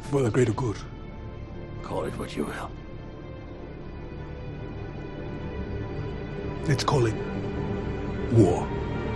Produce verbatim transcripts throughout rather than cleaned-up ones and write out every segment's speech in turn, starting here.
For the greater good. Call it what you will. Let's call it war.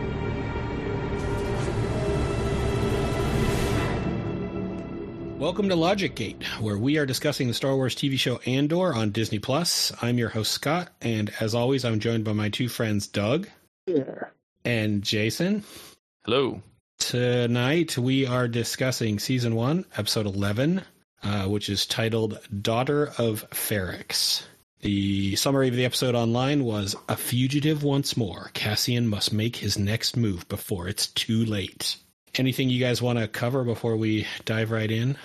Welcome to Logic Gate, where we are discussing the Star Wars T V show Andor on Disney Plus. I'm your host, Scott, and as always, I'm joined by my two friends, Doug yeah. and Jason. Hello. Tonight, we are discussing Season one, Episode eleven, uh, which is titled Daughter of Ferrix. The summary of the episode online was, "A fugitive once more. Cassian must make his next move before it's too late." Anything you guys want to cover before we dive right in?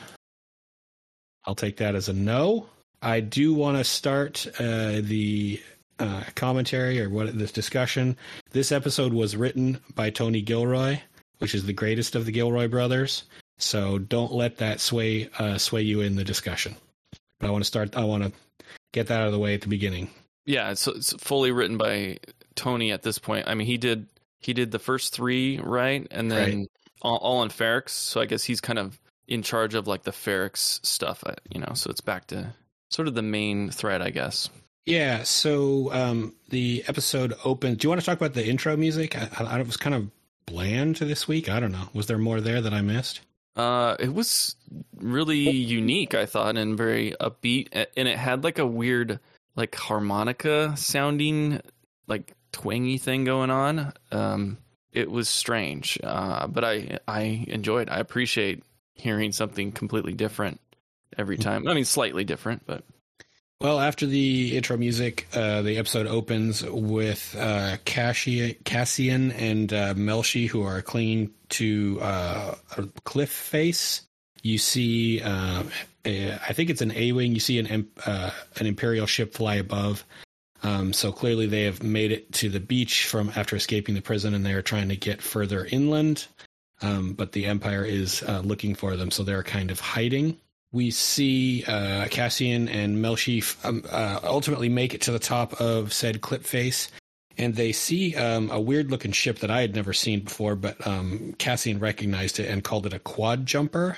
I'll take that as a no. I do want to start uh, the uh, commentary or what this discussion. This episode was written by Tony Gilroy, which is the greatest of the Gilroy brothers. So don't let that sway uh, sway you in the discussion. But I want to start. I want to get that out of the way at the beginning. Yeah, it's, it's fully written by Tony at this point. I mean, he did he did the first three, right, and then. Right. All, all on Ferrix, so I guess he's kind of in charge of like the Ferrix stuff, you know. So it's back to sort of the main thread, I guess. Yeah. So um, the episode opened. Do you want to talk about the intro music? I, I, it was kind of bland this week. I don't know. Was there more there that I missed? Uh, it was really unique, I thought, and very upbeat, and it had like a weird, like harmonica sounding, like twangy thing going on. Um. It was strange, uh, but I I enjoyed. I appreciate hearing something completely different every time. I mean, slightly different, but. Well, after the intro music, uh, the episode opens with uh, Cassia, Cassian and uh, Melshi, who are clinging to uh, a cliff face. You see, uh, a, I think it's an A-wing. You see an uh, an Imperial ship fly above. Um, so clearly they have made it to the beach from after escaping the prison, and they are trying to get further inland. Um, but the Empire is uh, looking for them, so they're kind of hiding. We see uh, Cassian and Melshi um, uh, ultimately make it to the top of said cliff face, and they see um, a weird-looking ship that I had never seen before, but um, Cassian recognized it and called it a quad jumper.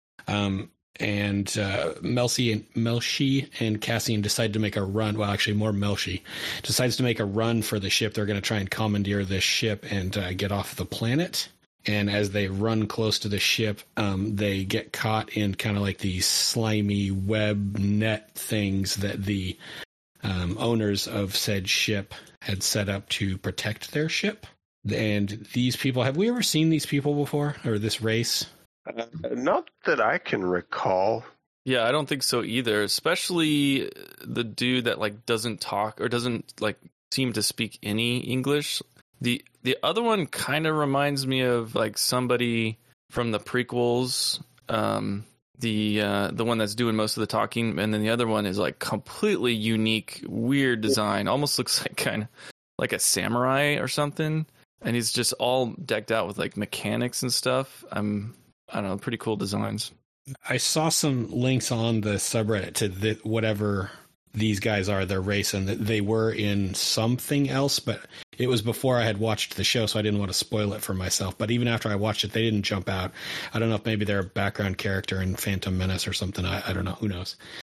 Um, And uh, Melshi and Melshi and Cassian decide to make a run. Well, actually, more Melshi decides to make a run for the ship. They're going to try and commandeer this ship and uh, get off the planet. And as they run close to the ship, um, they get caught in kind of like these slimy web net things that the um, owners of said ship had set up to protect their ship. And these people, have we ever seen these people before, or this race? Uh, not that I can recall. Yeah, I don't think so either. Especially the dude that like doesn't talk or doesn't like seem to speak any English. The the other one kind of reminds me of like somebody from the prequels. Um, the uh, the one that's doing most of the talking, and then the other one is like completely unique, weird design. Almost looks like kind of like a samurai or something. And he's just all decked out with like mechanics and stuff. I'm I don't know, pretty cool designs. I saw some links on the subreddit to the, whatever these guys are, their race, and that they were in something else, but it was before I had watched the show, so I didn't want to spoil it for myself. But even after I watched it, they didn't jump out. I don't know if maybe they're a background character in Phantom Menace or something. I, I don't know. Who knows?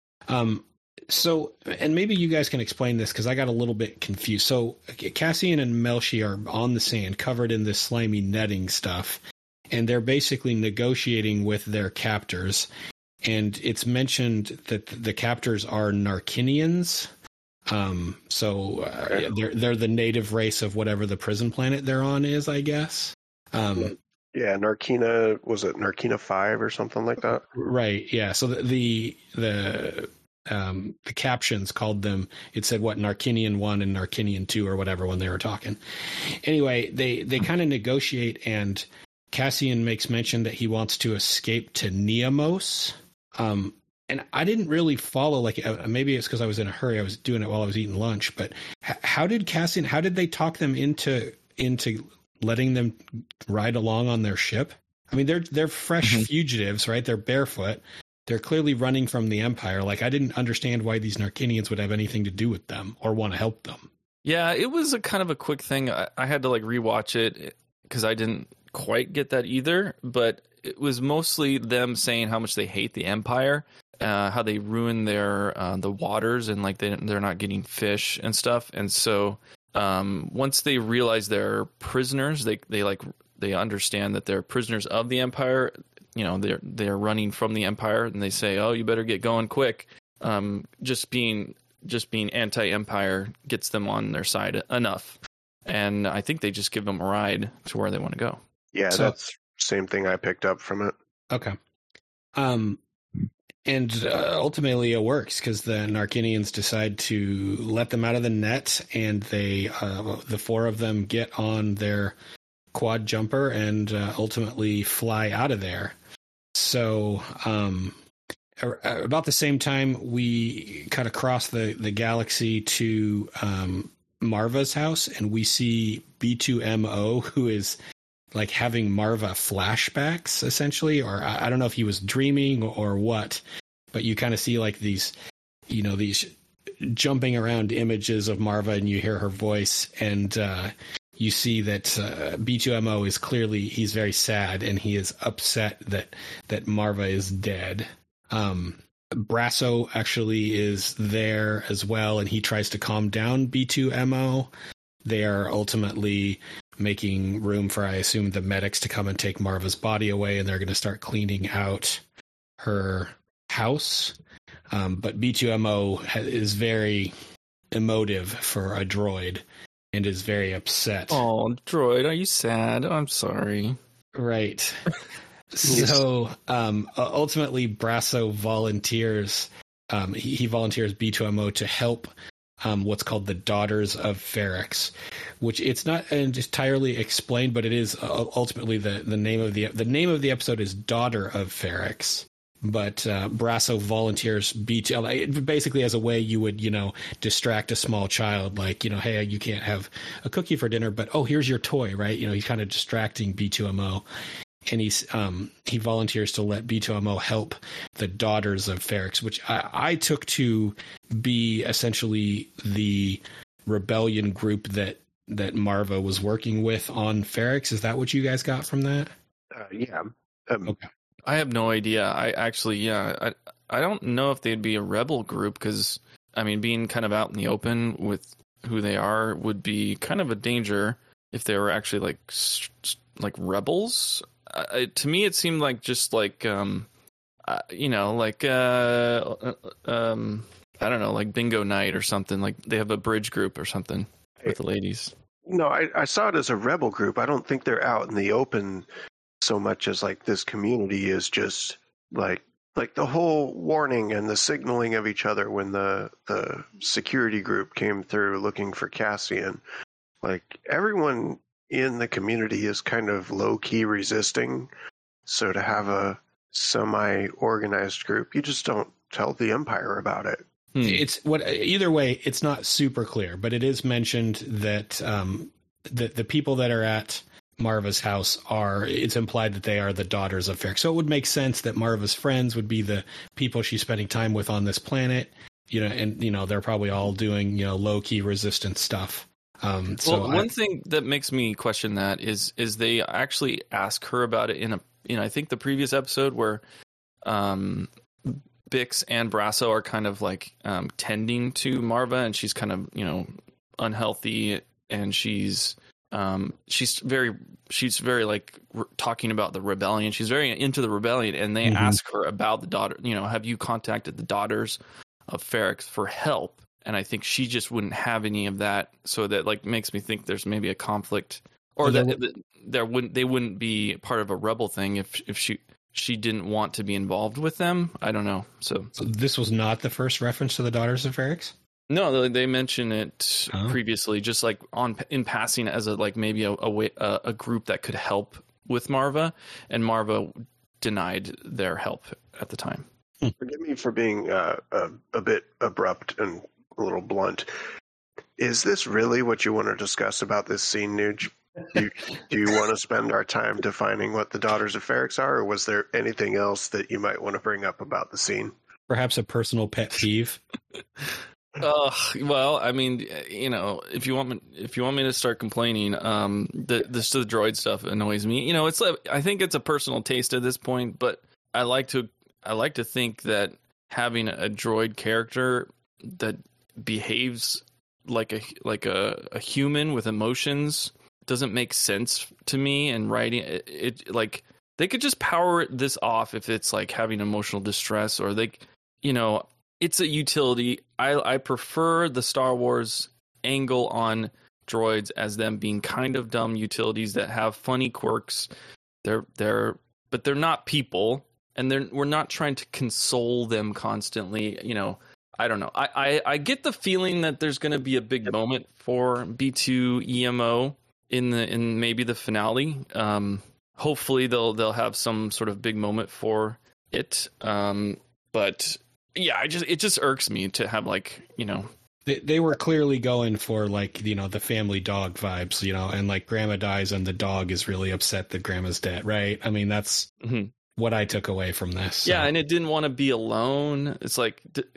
Um, so, and maybe you guys can explain this, because I got a little bit confused. So Cassian and Melshi are on the sand, covered in this slimy netting stuff. And they're basically negotiating with their captors. And it's mentioned that the captors are Narkinians. Um, so uh, they're they're the native race of whatever the prison planet they're on is, I guess. Um, yeah, Narkina, was it Narkina five or something like that? Right, yeah. So the the the, um, the captions called them, it said, what, Narkinian one and Narkinian two or whatever when they were talking. Anyway, they, they kind of negotiate, and Cassian makes mention that he wants to escape to Neamos. Um, and I didn't really follow, like, uh, maybe it's because I was in a hurry. I was doing it while I was eating lunch. But h- how did Cassian, how did they talk them into into letting them ride along on their ship? I mean, they're they're fresh mm-hmm. fugitives, right? They're barefoot. They're clearly running from the Empire. Like, I didn't understand why these Narkinians would have anything to do with them or want to help them. Yeah, it was a kind of a quick thing. I, I had to like rewatch it because I didn't quite get that either. But it was mostly them saying how much they hate the Empire, uh, how they ruin their uh, the waters, and like they they're not getting fish and stuff. And so um, once they realize they're prisoners, they they like they understand that they're prisoners of the Empire. You know, they're they're running from the Empire, and they say, "Oh, you better get going quick." Um, just being just being anti-Empire gets them on their side enough. And I think they just give them a ride to where they want to go. Yeah, So- that's same thing I picked up from it. Okay. Um, and uh, ultimately it works because the Narkinians decide to let them out of the net, and they, uh, the four of them get on their quad jumper and uh, ultimately fly out of there. So, um, ar- about the same time, we cut across the, the galaxy to um, Marva's house, and we see B two M O, who is like having Marva flashbacks essentially, or I, I don't know if he was dreaming or, or what, but you kind of see like these, you know, these jumping around images of Marva, and you hear her voice, and uh, you see that uh, B two M O is clearly, he's very sad, and he is upset that, that Marva is dead. Um, Brasso actually is there as well, and he tries to calm down B two M O. They are ultimately making room for, I assume, the medics to come and take Marva's body away, and they're going to start cleaning out her house. Um, but B two M O ha- is very emotive for a droid and is very upset. Oh, droid, are you sad? I'm sorry. Right. So um, ultimately, Brasso volunteers. Um, he, he volunteers B two M O to help um, what's called the Daughters of Ferrix, which it's not entirely explained, but it is uh, ultimately the, the name of the the name of the episode is Daughter of Ferrix. But uh, Brasso volunteers B two M O basically as a way you would, you know, distract a small child, like, you know, hey, you can't have a cookie for dinner, but oh, here's your toy, right? You know, he's kind of distracting B two M O. And he's um, he volunteers to let B two M O help the Daughters of Ferrix, which I, I took to be essentially the rebellion group that that Marva was working with on Ferrix. Is that what you guys got from that? Uh, yeah. Um, Okay. I have no idea. I actually, yeah, I I don't know if they'd be a rebel group because, I mean, being kind of out in the open with who they are would be kind of a danger if they were actually like s- s- like rebels. Uh, to me, it seemed like just like, um, uh, you know, like, uh, um, I don't know, like bingo night or something. Like they have a bridge group or something with the ladies. No, I, I saw it as a rebel group. I don't think they're out in the open so much as like this community is just like like the whole warning and the signaling of each other when the the security group came through looking for Cassian. Like everyone in the community is kind of low key resisting. So to have a semi organized group, you just don't tell the Empire about it. Hmm. It's what either way, it's not super clear, but it is mentioned that um, the the people that are at Marva's house are, it's implied that they are the Daughters of Ferrix. So it would make sense that Marva's friends would be the people she's spending time with on this planet, you know, and, you know, they're probably all doing, you know, low key resistance stuff. Um, so well, one I, thing that makes me question that is is they actually ask her about it in a, you know, I think the previous episode where um, Bix and Brasso are kind of like um, tending to Marva, and she's kind of, you know, unhealthy, and she's um, she's very she's very like re- talking about the rebellion. She's very into the rebellion, and they Mhm. ask her about the daughter. You know, have you contacted the Daughters of Ferrix for help? And I think she just wouldn't have any of that, so that like makes me think there's maybe a conflict, or Well, there that, that there wouldn't they wouldn't be part of a rebel thing if if she she didn't want to be involved with them. I don't know. So so this was not the first reference to the Daughters of Ferrix? no, they, they mention it Oh. previously, just like on in passing as a like maybe a a, way, a a group that could help with Marva, and Marva denied their help at the time. Forgive me for being uh, a, a bit abrupt and a little blunt. Is this really what you want to discuss about this scene, Nuge? Do you, do you want to spend our time defining what the Daughters of Ferrix are, or was there anything else that you might want to bring up about the scene? Perhaps a personal pet peeve? Uh, well, I mean, you know, if you want me, if you want me to start complaining, um, the this the droid stuff annoys me. You know, it's like, I think it's a personal taste at this point, but I like to I like to think that having a droid character that behaves like a like a, a human with emotions doesn't make sense to me. And writing it, it like they could just power this off if it's like having emotional distress, or they, you know. It's a utility. I, I prefer the Star Wars angle on droids as them being kind of dumb utilities that have funny quirks. They're they're but they're not people, and they're we're not trying to console them constantly. You know, I don't know. I, I, I get the feeling that there's going to be a big moment for B two E M O in the in maybe the finale. Um, hopefully they'll they'll have some sort of big moment for it. Um, but. Yeah, I just it just irks me to have, like, you know, they, they were clearly going for, like, you know, the family dog vibes, you know, and like grandma dies and the dog is really upset that grandma's dead, right? I mean, that's mm-hmm. what I took away from this. So. Yeah, and it didn't want to be alone. It's like,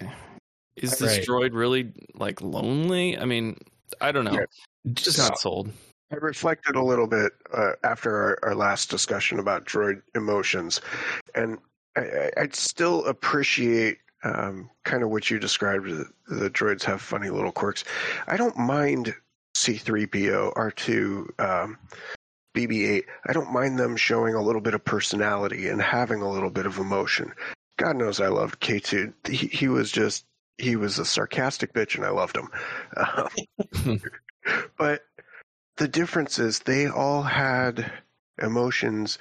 is this right. droid really, like, lonely? I mean, I don't know. Yeah. Just not sold. I reflected a little bit uh, after our, our last discussion about droid emotions, and I, I'd still appreciate Um, kind of what you described, the, the droids have funny little quirks. I don't mind C three P O, R two, um, B B eight. I don't mind them showing a little bit of personality and having a little bit of emotion. God knows I loved K two. He, he was just, he was a sarcastic bitch and I loved him. Um, but the difference is they all had emotions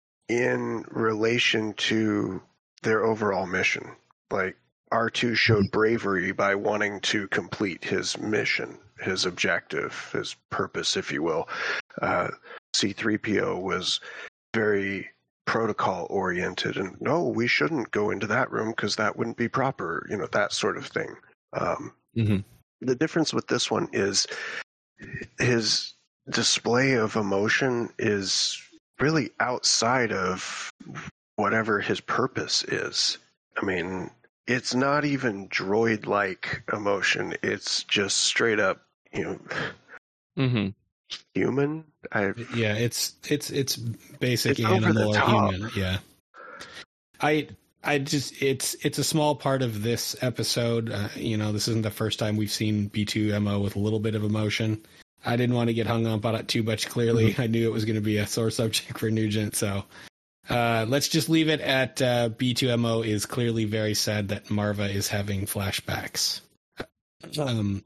in relation to their overall mission. Like, R two showed bravery by wanting to complete his mission, his objective, his purpose, if you will. Uh, C three P O was very protocol-oriented, and no, we shouldn't go into that room because that wouldn't be proper, you know, that sort of thing. Um, mm-hmm. The difference with this one is his display of emotion is really outside of whatever his purpose is. I mean, it's not even droid-like emotion. It's just straight up, you know, mm-hmm. human. I yeah, it's it's it's basic it's animal or human. Yeah, I I just it's it's a small part of this episode. Uh, you know, this isn't the first time we've seen B two M O with a little bit of emotion. I didn't want to get hung up on it too much. Clearly, mm-hmm. I knew it was going to be a sore subject for Nugent, so. Uh, let's just leave it at uh, B two M O is clearly very sad that Marva is having flashbacks. Um,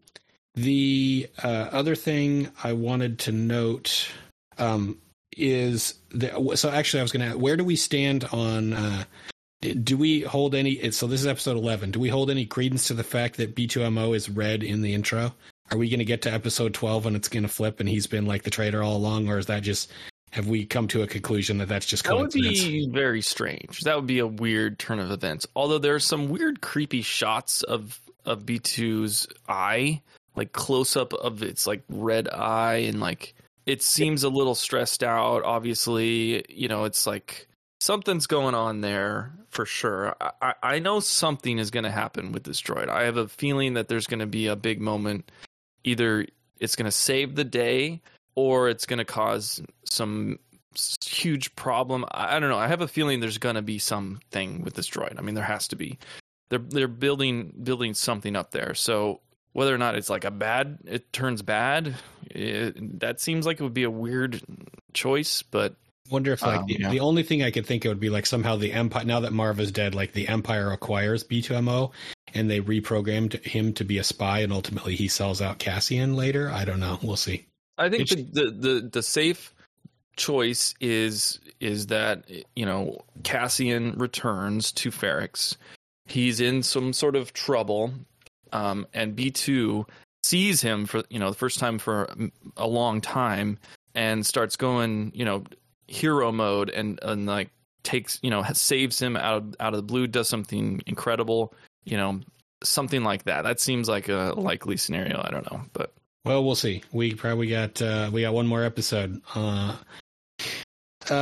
the uh, other thing I wanted to note um, is that, so actually I was going to, where do we stand on, uh, do we hold any, so this is episode eleven, do we hold any credence to the fact that B two M O is red in the intro? Are we going to get to episode twelve and it's going to flip and he's been like the traitor all along, or is that just... Have we come to a conclusion that that's just coincidence? That would be very strange. That would be a weird turn of events. Although there are some weird, creepy shots of, of B two's eye, like close up of its like red eye, and like it seems a little stressed out. Obviously, you know, it's like something's going on there for sure. I, I know something is going to happen with this droid. I have a feeling that there's going to be a big moment. Either it's going to save the day, or it's going to cause some huge problem. I don't know. I have a feeling there's going to be something with this droid. I mean, there has to be. They're they're building building something up there. So whether or not it's like a bad, it turns bad, it, that seems like it would be a weird choice. But wonder if like um, the, yeah. the only thing I could think it would be like somehow the Empire, now that Marva's dead, like the Empire acquires B two M O and they reprogrammed him to be a spy, and ultimately he sells out Cassian later. I don't know. We'll see. I think the, the, the, the safe choice is is that, you know, Cassian returns to Ferrix. He's in some sort of trouble, um, and B two sees him for, you know, the first time for a long time, and starts going, you know, hero mode, and, and like takes, you know, saves him out of, out of the blue, does something incredible, you know, something like that. That seems like a likely scenario. I don't know, but. Well, we'll see. We probably got uh, we got one more episode. Uh, um,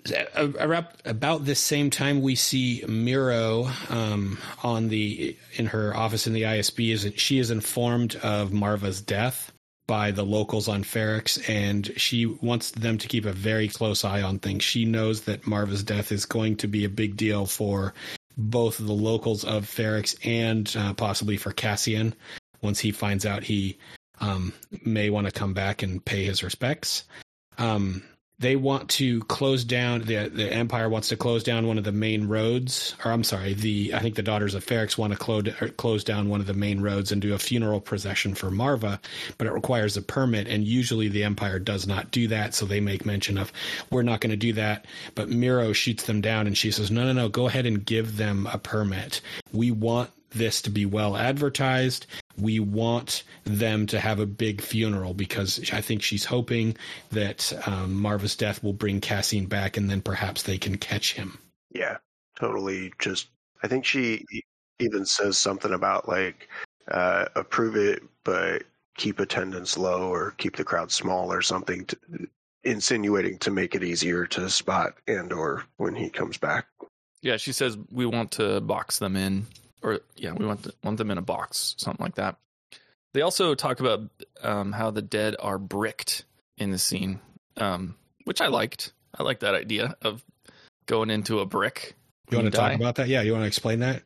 about this same time, we see Miro um, on the in her office in the I S B. Is she is informed of Marva's death by the locals on Ferrix, and she wants them to keep a very close eye on things. She knows that Marva's death is going to be a big deal for both the locals of Ferrix and uh, possibly for Cassian once he finds out he um, may want to come back and pay his respects. Um, they want to close down, the the Empire wants to close down one of the main roads, or I'm sorry, the I think the Daughters of Ferrix want to close, close down one of the main roads and do a funeral procession for Marva, but it requires a permit, and usually the Empire does not do that, so they make mention of, we're not going to do that, but Miro shoots them down, and she says, no, no, no, go ahead and give them a permit. We want this to be well advertised. We want them to have a big funeral because I think she's hoping that um, Marva's death will bring Cassian back, and then perhaps they can catch him. Yeah, totally. Just, I think she even says something about like, uh, approve it, but keep attendance low or keep the crowd small or something, to, insinuating to make it easier to spot Andor when he comes back. Yeah, she says we want to box them in. Or, yeah, we want, to, want them in a box, something like that. They also talk about um, how the dead are bricked in the scene, um, which I liked. I like that idea of going into a brick. You want to die. talk about that? Yeah, you want to explain that?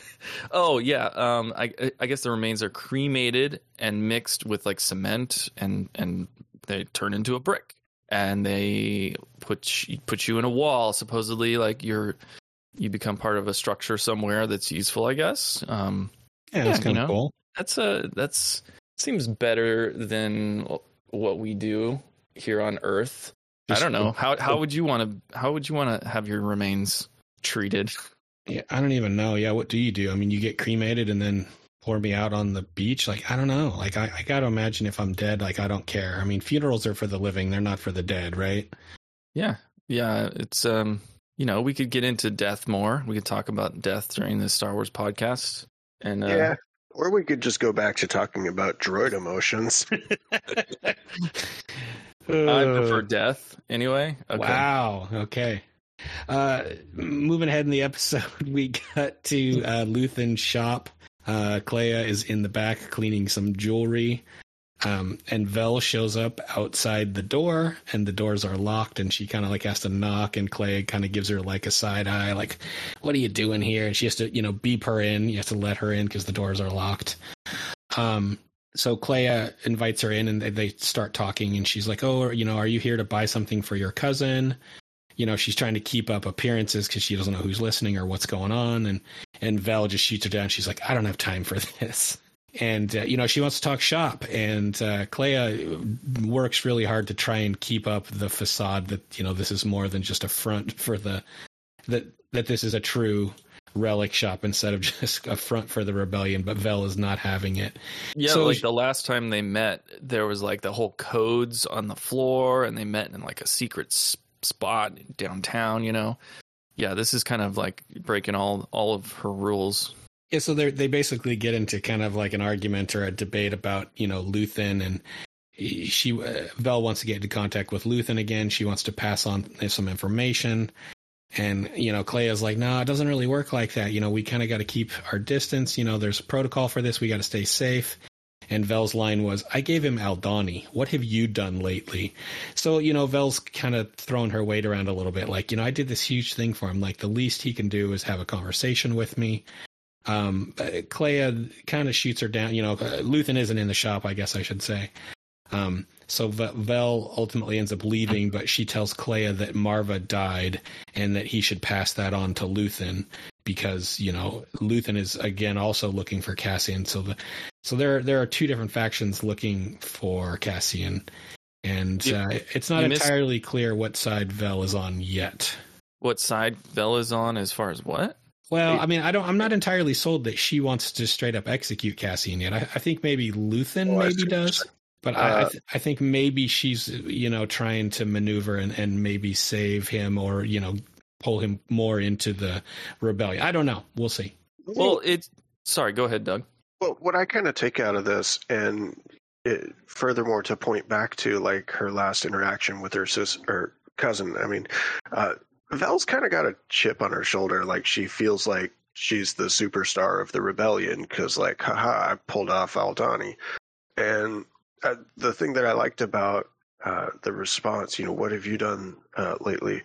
Oh, yeah. Um, I, I guess the remains are cremated and mixed with, like, cement, and, and they turn into a brick. And they put you, put you in a wall, supposedly, like, you're... you become part of a structure somewhere that's useful, I guess. Um, yeah, that's yeah, kind you of know, cool. That's a that's seems better than what we do here on Earth. Just, I don't know how how would you want to how would you want to have your remains treated? Yeah, I don't even know. Yeah, what do you do? I mean, you get cremated and then pour me out on the beach. Like, I don't know. Like, I, I got to imagine if I'm dead, like, I don't care. I mean, funerals are for the living; they're not for the dead, right? Yeah, yeah. It's um. You know, we could get into death more. We could talk about death during the Star Wars podcast. And uh, yeah, or we could just go back to talking about droid emotions. I prefer death anyway. Okay. Wow. Okay. Uh, moving ahead in the episode, we got to uh, Luthen's shop. Uh, Clea is in the back cleaning some jewelry. Um, and Vel shows up outside the door, and the doors are locked, and she kind of like has to knock, and Clay kind of gives her like a side eye, like, what are you doing here? And she has to, you know, beep her in. You have to let her in because the doors are locked. Um, so Clea invites her in, and they start talking, and she's like, oh, you know, are you here to buy something for your cousin? You know, she's trying to keep up appearances because she doesn't know who's listening or what's going on. And, and Vel just shoots her down. She's like, I don't have time for this. And, uh, you know, she wants to talk shop, and uh, Clea works really hard to try and keep up the facade that, you know, this is more than just a front for the, that, that this is a true relic shop instead of just a front for the rebellion, but Vel is not having it. Yeah, so like she, the last time they met, there was like the whole codes on the floor, and they met in like a secret spot downtown, you know? Yeah, this is kind of like breaking all, all of her rules. Yeah, so they they basically get into kind of like an argument or a debate about, you know, Luthen, and she uh, Vel wants to get into contact with Luthen again. She wants to pass on some information, and you know, Clea's like, no, it doesn't really work like that. You know, we kind of got to keep our distance. You know, there's a protocol for this. We got to stay safe. And Vel's line was, I gave him Aldhani. What have you done lately? So, you know, Vel's kind of throwing her weight around a little bit. Like, you know, I did this huge thing for him. Like, the least he can do is have a conversation with me. Um, Clea kind of shoots her down. You know, Luthen isn't in the shop, I guess I should say. Um, so Vel ultimately ends up leaving, but she tells Clea that Marva died and that he should pass that on to Luthen because, you know, Luthen is again also looking for Cassian. So the, so there there are two different factions looking for Cassian, and you, uh, it's not entirely missed... clear what side Vel is on yet. What side Vel is on as far as what? Well, I mean, I don't. I'm not entirely sold that she wants to straight up execute Cassian yet. I, I think maybe Luthen oh, maybe does, but uh, I, I, th- I think maybe she's, you know, trying to maneuver and, and maybe save him or, you know, pull him more into the rebellion. I don't know. We'll see. Well, it's sorry. Go ahead, Doug. Well, what I kind of take out of this, and it, furthermore to point back to like her last interaction with her sis or cousin. I mean, uh, Vel's kind of got a chip on her shoulder. Like, she feels like she's the superstar of the rebellion because, like, haha, I pulled off Aldhani. And uh, the thing that I liked about uh, the response, you know, what have you done uh, lately,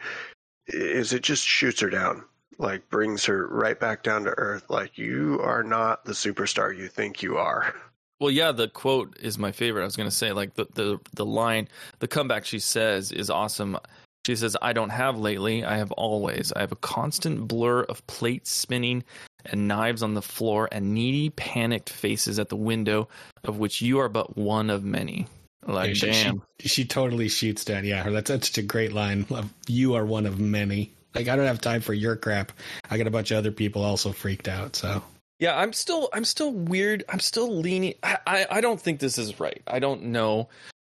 is it just shoots her down. Like, brings her right back down to earth. Like, you are not the superstar you think you are. Well, yeah, the quote is my favorite. I was going to say, like, the, the, the line, the comeback she says is awesome. She says, I don't have lately, I have always. I have a constant blur of plates spinning and knives on the floor and needy, panicked faces at the window, of which you are but one of many. Like, yeah, she, damn. She, she totally shoots down. Yeah, that's, that's such a great line. You are one of many. Like, I don't have time for your crap. I got a bunch of other people also freaked out, so... Yeah, I'm still, I'm still weird. I'm still leaning. I, I, I don't think this is right. I don't know,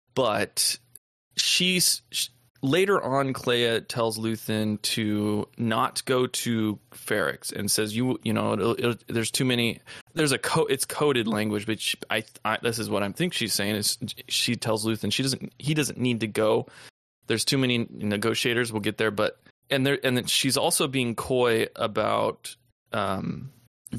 but she's she, later on. Clea tells Luthen to not go to Ferrix and says, "You, you know, it'll, it'll, there's too many. There's a co- it's coded language, but she, I, I, this is what I think she's saying is she tells Luthen she doesn't, he doesn't need to go. There's too many negotiators. We'll get there, but and there, and then she's also being coy about." Um,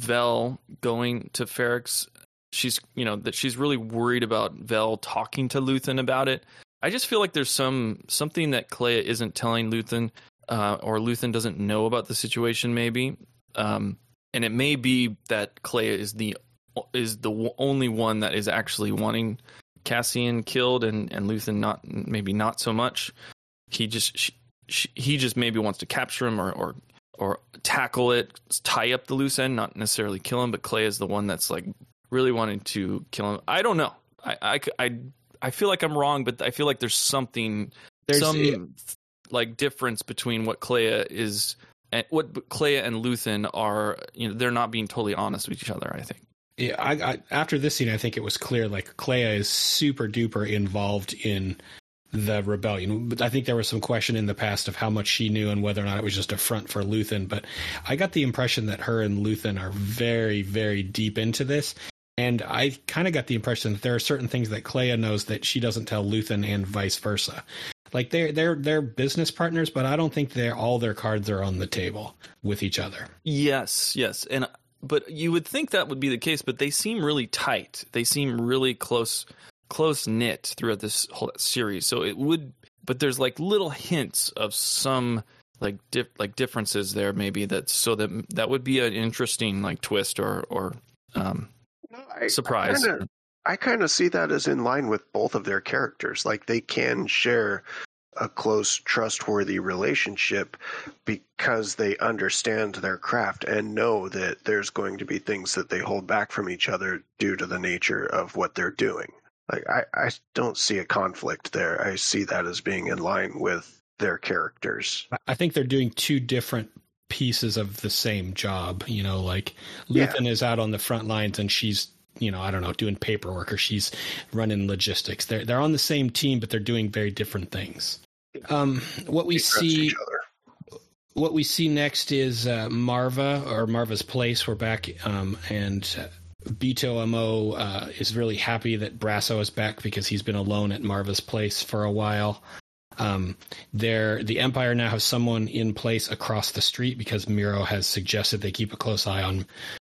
Vel going to Ferrix, she's you know that she's really worried about Vel talking to Luthen about it. I just feel like there's some something that Clea isn't telling Luthen, uh, or Luthen doesn't know about the situation, maybe. Um, and it may be that Clea is the is the only one that is actually wanting Cassian killed, and and Luthen not maybe not so much. He just she, she, he just maybe wants to capture him or or. or tackle it, tie up the loose end, not necessarily kill him, but Clea is the one that's like really wanting to kill him. I don't know. I, I, I, I feel like I'm wrong, but I feel like there's something, there's some it, like difference between what Clea is and what Clea and Luthen are. You know, they're not being totally honest with each other, I think. Yeah, I, I, after this scene, I think it was clear like Clea is super duper involved in the rebellion. But I think there was some question in the past of how much she knew and whether or not it was just a front for Luthen. But I got the impression that her and Luthen are very, very deep into this. And I kind of got the impression that there are certain things that Clea knows that she doesn't tell Luthen and vice versa. Like they're they're they're business partners, but I don't think they're all their cards are on the table with each other. Yes, yes. And but you would think that would be the case, but they seem really tight. They seem really close close knit throughout this whole series. So it would, but there's like little hints of some like dif- like differences there, maybe that's so that that would be an interesting like twist or or um, no, I, surprise. I kind of see that as in line with both of their characters. Like they can share a close, trustworthy relationship because they understand their craft and know that there's going to be things that they hold back from each other due to the nature of what they're doing. Like, I, I don't see a conflict there. I see that as being in line with their characters. I think they're doing two different pieces of the same job. You know, like Luthen yeah. is out on the front lines and she's, you know, I don't know, doing paperwork or she's running logistics. They're they're on the same team, but they're doing very different things. Um, what we see, what we see next is uh, Marva or Marva's place. We're back, um, and Beto M O uh, is really happy that Brasso is back because he's been alone at Marva's place for a while. Um, there, the Empire now has someone in place across the street because Miro has suggested they keep a close eye on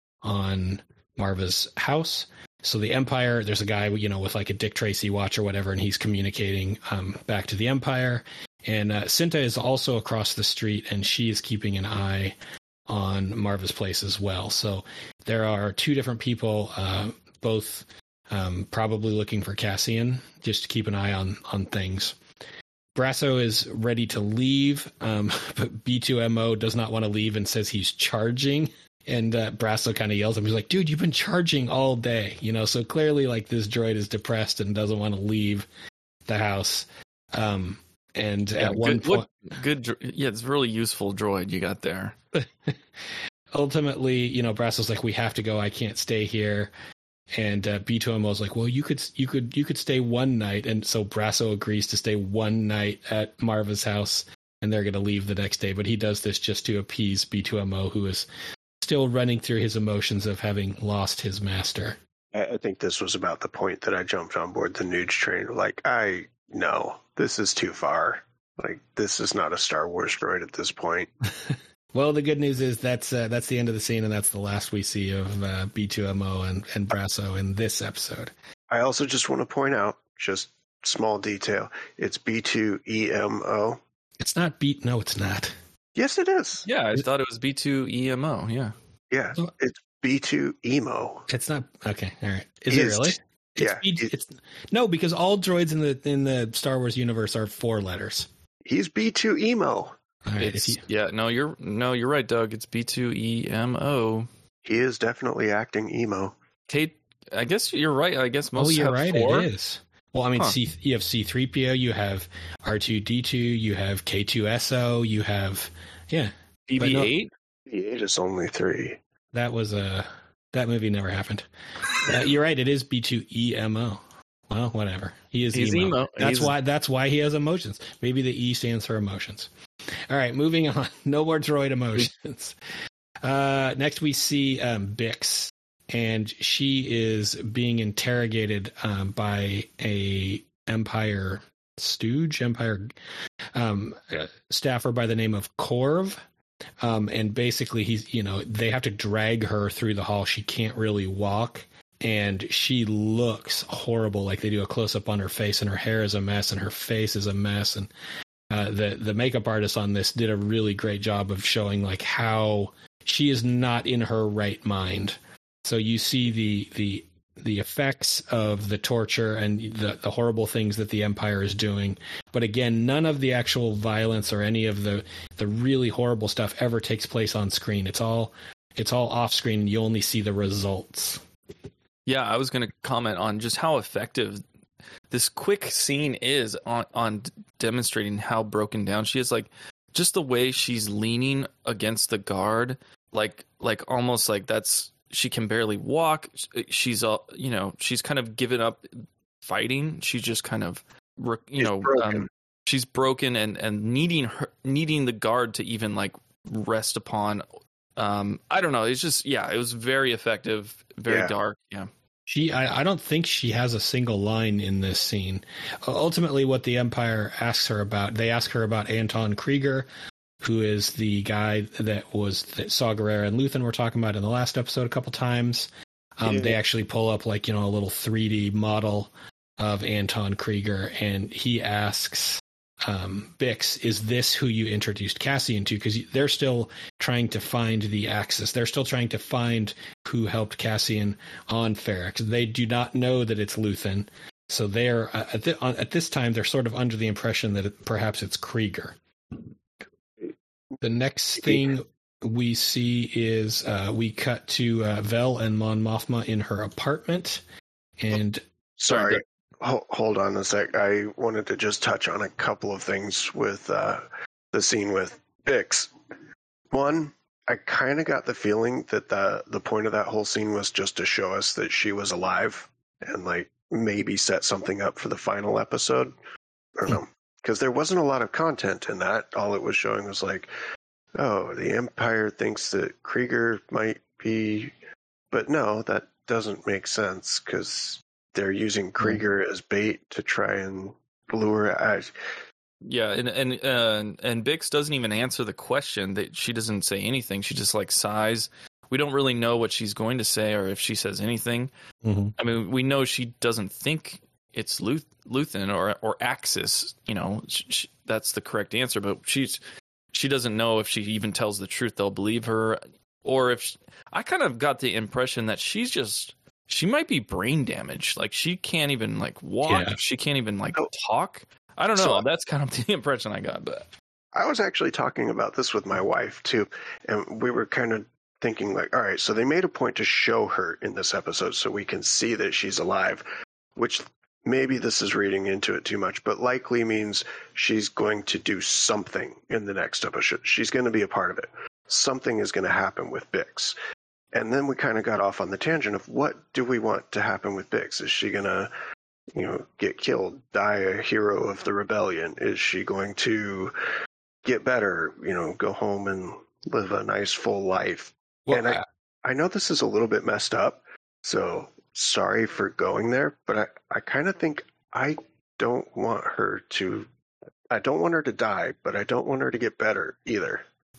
on Marva's house. So the Empire, there's a guy, you know, with like a Dick Tracy watch or whatever, and he's communicating um, back to the Empire. And uh, Cinta is also across the street, and she is keeping an eye on Marva's place as well. So there are two different people, uh, both um, probably looking for Cassian, just to keep an eye on on things. Brasso is ready to leave, um, but B two M O does not want to leave and says he's charging. And uh, Brasso kind of yells at him. He's like, dude, you've been charging all day. You know, so clearly like this droid is depressed and doesn't want to leave the house. Um, and yeah, at one good, point... Look, good, yeah, it's a really useful droid you got there. Ultimately, you know, Brasso's like, we have to go. I can't stay here. And uh, B two M O is like, well, you could, you could, you could stay one night. And so Brasso agrees to stay one night at Marva's house, and they're going to leave the next day. But he does this just to appease B two M O, who is still running through his emotions of having lost his master. I think this was about the point that I jumped on board the Nuge train. Like, I no, this is too far. Like, this is not a Star Wars droid at this point. Well, the good news is that's uh, that's the end of the scene, and that's the last we see of uh, B two M O and, and Brasso in this episode. I also just want to point out, just small detail, it's B two E M O. It's not beat. No, it's not. Yes, it is. Yeah, I thought it was B two E M O. Yeah. Yeah, it's B two Emo. It's not. Okay, all right. Is It it is- really? It's yeah, B- it- it's no, because all droids in the in the Star Wars universe are four letters. He's B two Emo. All right, It's, if you, yeah, no, you're no, you're right, Doug. It's B two E M O. He is definitely acting emo. Kate, I guess you're right. I guess most oh, you're have right. four. It is. Well, I mean, Huh. C, you have C three P O, you have R two D two, you have K two S O, you have yeah. B B eight. B eight is only three. That was a that movie never happened. uh, you're right. It is B two E M O. Well, whatever. He is He's emo. emo. That's He's- why. That's why he has emotions. Maybe the E stands for emotions. All right, moving on. No more droid emotions. Uh, next, we see um, Bix, and she is being interrogated um, by a Empire stooge, Empire um, uh, staffer by the name of Corv. Um, and basically, he's you know they have to drag her through the hall. She can't really walk. And she looks horrible. Like they do a close up on her face, and her hair is a mess, and her face is a mess. And uh, the the makeup artist on this did a really great job of showing like how she is not in her right mind. So you see the the the effects of the torture and the the horrible things that the Empire is doing. But again, none of the actual violence or any of the the really horrible stuff ever takes place on screen. It's all it's all off screen, and you only see the results. Yeah, I was going to comment on just how effective this quick scene is on, on demonstrating how broken down she is. Like, just the way she's leaning against the guard, like, like almost like that's she can barely walk. She's, uh, you know, she's kind of given up fighting. She's just kind of, you She's know, broken. um, she's broken and and needing her, needing the guard to even like rest upon. Um, I don't know. It's just, yeah, it was very effective, very Yeah. dark. Yeah. She, I, I don't think she has a single line in this scene. Uh, ultimately, what the Empire asks her about, they ask her about Anton Krieger, who is the guy that was that Saw Gerrera and Luthen were talking about in the last episode a couple times. Um, Yeah. They actually pull up like you know a little three D model of Anton Krieger, and he asks um, Bix, "Is this who you introduced Cassian to?" Because they're still trying to find the Axis. They're still trying to find who helped Cassian on Ferrix. They do not know that it's Luthen, so they're uh, at, the, at this time they're sort of under the impression that it, perhaps it's Krieger. The next thing we see is uh, we cut to uh, Vel and Mon Mothma in her apartment, and Sorry. Ho- hold on a sec. I wanted to just touch on a couple of things with uh, the scene with Bix. One, I kind of got the feeling that the the point of that whole scene was just to show us that she was alive and like maybe set something up for the final episode. I don't know. Because there wasn't a lot of content in that. All it was showing was like, oh, the Empire thinks that Krieger might be... But no, that doesn't make sense because they're using Krieger as bait to try and lure... I, Yeah, and and uh, and Bix doesn't even answer the question. That she doesn't say anything. She just like sighs. We don't really know what she's going to say or if she says anything. mm-hmm. I mean, we know she doesn't think it's Luth- Luthen or or Axis. You know, sh sh that's the correct answer. But she's she doesn't know if she even tells the truth, they'll believe her, or if she, I kind of got the impression that she's just she might be brain damaged. Like she can't even like walk. Yeah. She can't even like Oh. talk. I don't know. So- That's kind of the impression I got. But I was actually talking about this with my wife too, and we were kind of thinking like, all right, so they made a point to show her in this episode so we can see that she's alive, which maybe this is reading into it too much, but likely means she's going to do something in the next episode. She's going to be a part of it. Something is going to happen with Bix. And then we kind of got off on the tangent of what do we want to happen with Bix? Is she going to, you know, get killed, die a hero of the rebellion? Is she going to get better, you know, go home and live a nice full life? Well, and I, I know this is a little bit messed up, so sorry for going there, but I, I kind of think I don't want her to I don't want her to die, but I don't want her to get better either.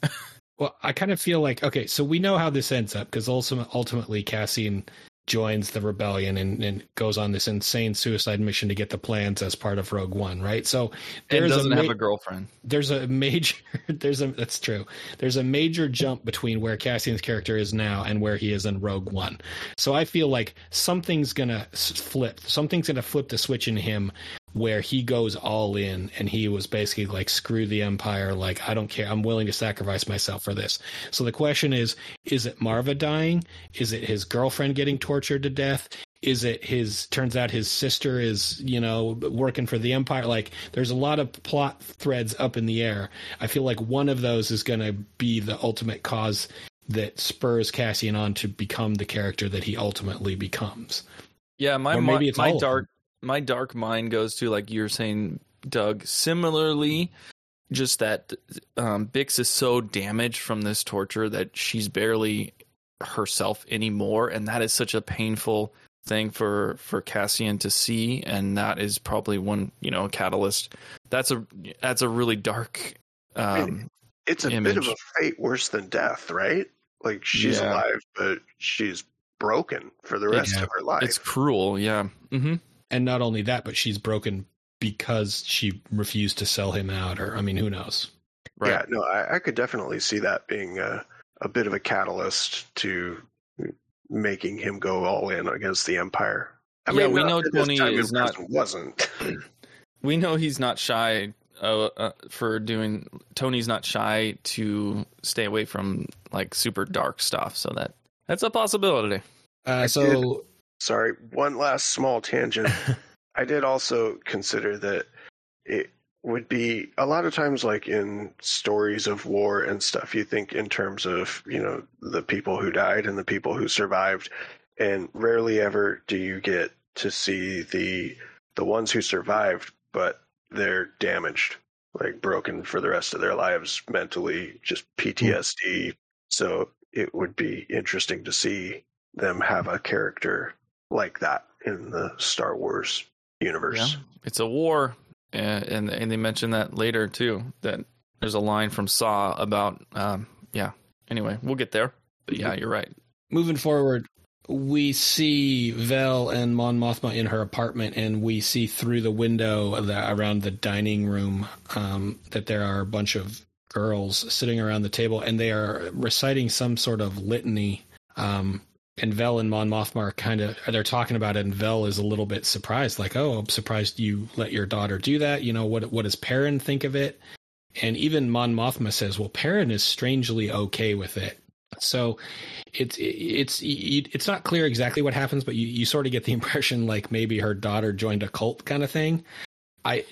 Well, I kind of feel like, okay, so we know how this ends up because ultimately Cassian joins the rebellion and, and goes on this insane suicide mission to get the plans as part of Rogue One, right? So there's doesn't a ma- have a girlfriend. There's a major, there's a, that's true. There's a major jump between where Cassian's character is now and where he is in Rogue One. So I feel like something's going to flip, something's going to flip the switch in him where he goes all in and he was basically like, screw the Empire. Like, I don't care. I'm willing to sacrifice myself for this. So the question is, is it Marva dying? Is it his girlfriend getting tortured to death? Is it his, turns out his sister is, you know, working for the Empire? Like, there's a lot of plot threads up in the air. I feel like one of those is going to be the ultimate cause that spurs Cassian on to become the character that he ultimately becomes. Yeah, my, or maybe it's my all dark... My dark mind goes to, like you're saying, Doug, similarly, just that um, Bix is so damaged from this torture that she's barely herself anymore. And that is such a painful thing for, for Cassian to see. And that is probably one, you know, catalyst. That's a, that's a really dark um, I mean, it's a image. bit of a fate worse than death, right? Like, she's Yeah. alive, but she's broken for the rest Yeah. of her life. It's cruel. Yeah. Mm-hmm. And not only that, but she's broken because she refused to sell him out, or, I mean, who knows? Right. Yeah, no, I, I could definitely see that being a, a bit of a catalyst to making him go all in against the Empire. I Yeah, mean, we not know that this Tony time in is not- prison wasn't. We know he's not shy uh, uh, for doing. Tony's not shy to stay away from like super dark stuff. So that that's a possibility. Uh, so, Sorry, one last small tangent. I did also consider that it would be a lot of times, like in stories of war and stuff, you think in terms of, you know, the people who died and the people who survived, and rarely ever do you get to see the the ones who survived, but they're damaged, like broken for the rest of their lives mentally, just P T S D. Mm. So it would be interesting to see them have a character like that in the Star Wars universe. Yeah, it's a war, and and, and they mention that later too. That there's a line from Saw about, um, yeah. Anyway, we'll get there. But yeah, you're right. moving forward, we see Vel and Mon Mothma in her apartment, and we see through the window of the, around the dining room um, that there are a bunch of girls sitting around the table, and they are reciting some sort of litany. Um, and Vel and Mon Mothma are kind of, they're talking about it, and Vel is a little bit surprised, like, oh, I'm surprised you let your daughter do that. You know, what, what does Perrin think of it? And even Mon Mothma says, well, Perrin is strangely okay with it. So it's it's it's not clear exactly what happens, but you, you sort of get the impression like maybe her daughter joined a cult kind of thing. I